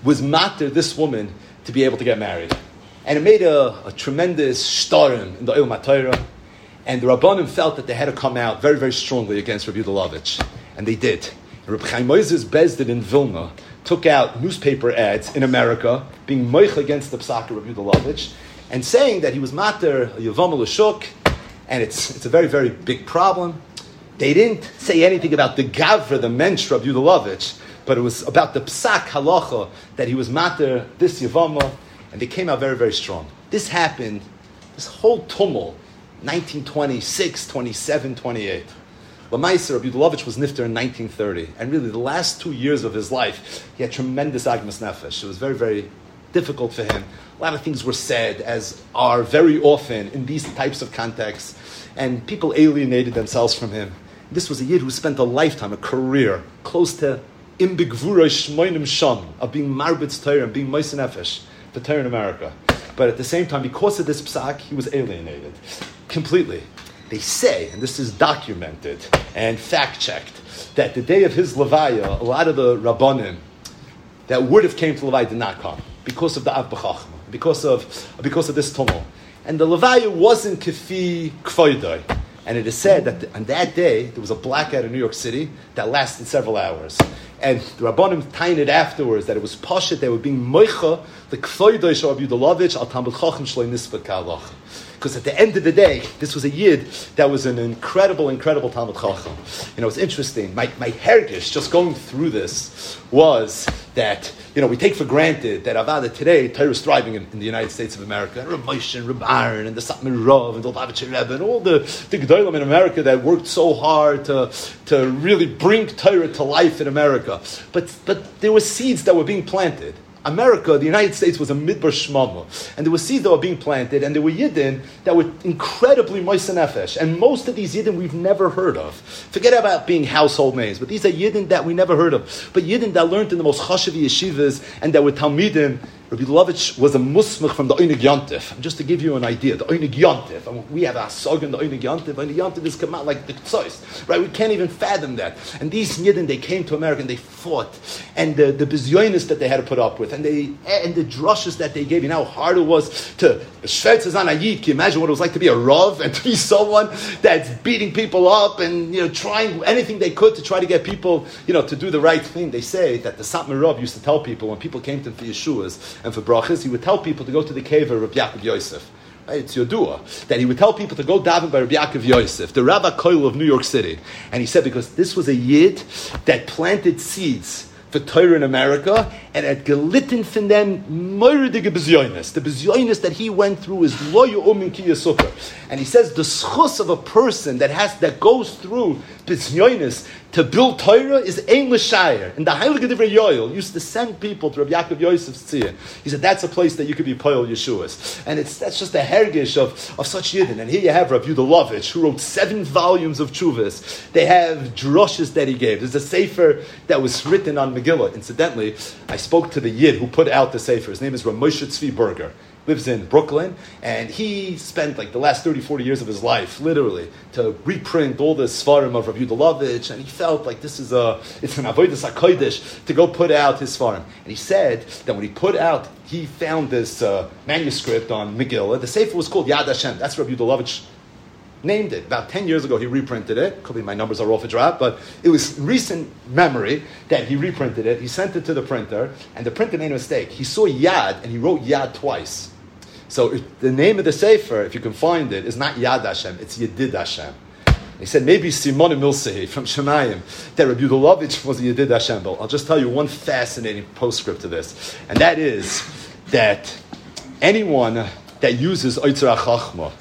was matter this woman to be able to get married. And it made a, a tremendous shtarim in the Olam HaTorah. And the Rabbanim felt that they had to come out very, very strongly against Rabbi Yudalovich. And they did. And Rabbi Chaim Moses Bezdin in Vilna took out newspaper ads in America being moich against the Psak of Rabbi Yudalovich and saying that he was mater a Yavam L'Shuk, and it's it's a very, very big problem. They didn't say anything about the Gavra, the Mensch, Rabbi Yudalovich, but it was about the Psak Halacha that he was mater this Yavama, and they came out very, very strong. This happened, this whole tumult, nineteen twenty-six, twenty-seven, twenty-eight. Lamaisa, Rabbi Yudalovich was nifter in nineteen thirty, and really the last two years of his life, he had tremendous agmas nefesh. It was very, very difficult for him. A lot of things were said, as are very often in these types of contexts, and people alienated themselves from him. This was a yid who spent a lifetime, a career, close to imbigvura shmoinim sham, of being marbitz Torah and being mois nefesh for Torah in America. But at the same time, because of this psak, he was alienated completely. They say, and this is documented and fact-checked, that the day of his levaya, a lot of the rabbanim that would have came to levaya did not come because of the av b'chachma, because of because of this tumult. And the levaya wasn't kefi kfoidai. And it is said that the, on that day, there was a blackout in New York City that lasted several hours. And the Rabbanim tainted afterwards that it was Pashat, they were being moicha, the kfoidai shal Rabbi Yudalovich, al Talmud Chacham shloi nisbat ka'alach. Because at the end of the day, this was a yid that was an incredible, incredible Talmud Chacham. You know, it's interesting. My my hergish, just going through this, was that, you know, we take for granted that Avada today, Torah is thriving in, in the United States of America. And Rav Moshe and Rav Aaron and the Satmar Rav and the Lubavitcher Rebbe and all the, the Gedolim in America that worked so hard to, to really bring Torah to life in America. But but there were seeds that were being planted. America, the United States, was a midbar shmama, and there were seeds that were being planted, and there were yidden that were incredibly moisa nefesh, and most of these yidden we've never heard of. Forget about being household names, but these are yidden that we never heard of, but yidden that learned in the most chashav yeshivas, and that were talmidim. Rabbi Yudalovich was a musmach from the Oinig Yontif. Just to give you an idea, the Oinig Yontif. I mean, we have a sog in the Oinig Yontif. Oinig Yontif is come out like the Tzois, right? We can't even fathom that. And these Yidden, they came to America and they fought. And the, the bizyonis that they had to put up with. And they and the drushes that they gave. You know how hard it was to Shvetz Zan Ayid. Can you imagine what it was like to be a Rav and to be someone that's beating people up and, you know, trying anything they could to try to get people, you know, to do the right thing. They say that the Satmar Rav used to tell people when people came to him for Yeshuas and for brachas, he would tell people to go to the cave of Rabbi Yaakov Yosef. Right? It's Yodua. That he would tell people to go daven by Rabbi Yaakov Yosef, the Rabbi Koil of New York City. And he said because this was a yid that planted seeds for Torah in America, and at gelitten from them moiridige bezyonis. The bezyonis that he went through is lo yu'umin ki yasukar. And he says the schus of a person that has that goes through bezyonis to build Torah is ein l'shayir. And the Heilige Divrei Yoel used to send people to Rabbi Yaakov Yosef's tziyah. He said that's a place that you could be poil Yeshuas. And it's that's just a hergish of, of such yidden. And here you have Rabbi Yudalovich, who wrote seven volumes of tshuvas. They have drushes that he gave. There's a sefer that was written on Megillah. Incidentally, I spoke to the yid who put out the sefer. His name is Rav Moshe Tzvi Berger. Lives in Brooklyn, and he spent like the last thirty, forty years of his life, literally, to reprint all the Svarim of Rabbi Yudalovich, and he felt like this is a, it's an Avodas HaKodesh to go put out his Svarim. And he said that when he put out, he found this uh, manuscript on Megillah. The sefer was called Yad Hashem. That's Rabbi Yudalovich named it. About ten years ago, he reprinted it. Could be my numbers are off a drop, but it was recent memory that he reprinted it. He sent it to the printer, and the printer made a mistake. He saw Yad, and he wrote Yad twice. So if the name of the sefer, if you can find it, is not Yad Hashem, it's Yedid Hashem. He said maybe Simon Milsehi from Shemayim, that Rabbi Yudalovich was a Yedid Hashem. But I'll just tell you one fascinating postscript to this, and that is that anyone that uses Oitzer HaChachma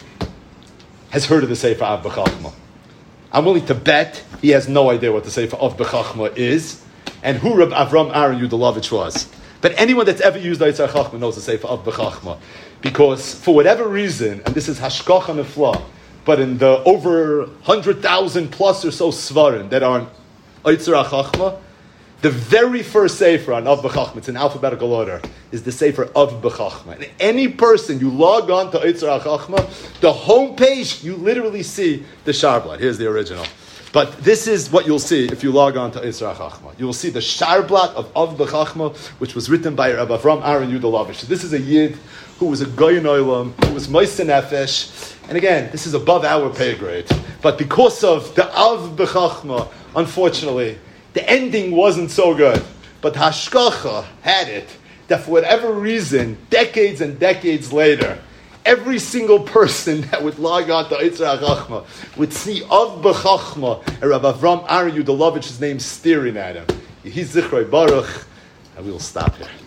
has heard of the sefer Av B'Chachma. I'm willing to bet he has no idea what the sefer Av B'Chachma is, and who Rabbi Avram Aaron Yudalovich was. But anyone that's ever used Oitzer HaChachma knows the sefer Av B'Chachma. Because for whatever reason, and this is hashkacha nefla, but in the over one hundred thousand plus or so svarim that are on Oitzer HaChachma, the very first sefer on Av B'Chachma, it's in alphabetical order, is the sefer Av B'Chachma. And any person, you log on to Oitzer HaChachma, the homepage, you literally see the Sharblat. Here's the original. But this is what you'll see if you log on to Isra Chachma. You will see the Sharblat of Av B'Chachma, which was written by Rabbi Avram Aaron Yudalovich. So this is a Yid who was a Goyin Olam, who was Moise Nefesh. And again, this is above our pay grade. But because of the Av B'Chachma, unfortunately, the ending wasn't so good. But Hashkacha had it, that for whatever reason, decades and decades later, every single person that would log on to Isra Chachma would see Av B'Chachma and Rabbi Avram Aaron Yudalovich, his name staring at him. Yehi Zichrei Baruch, and we will stop here.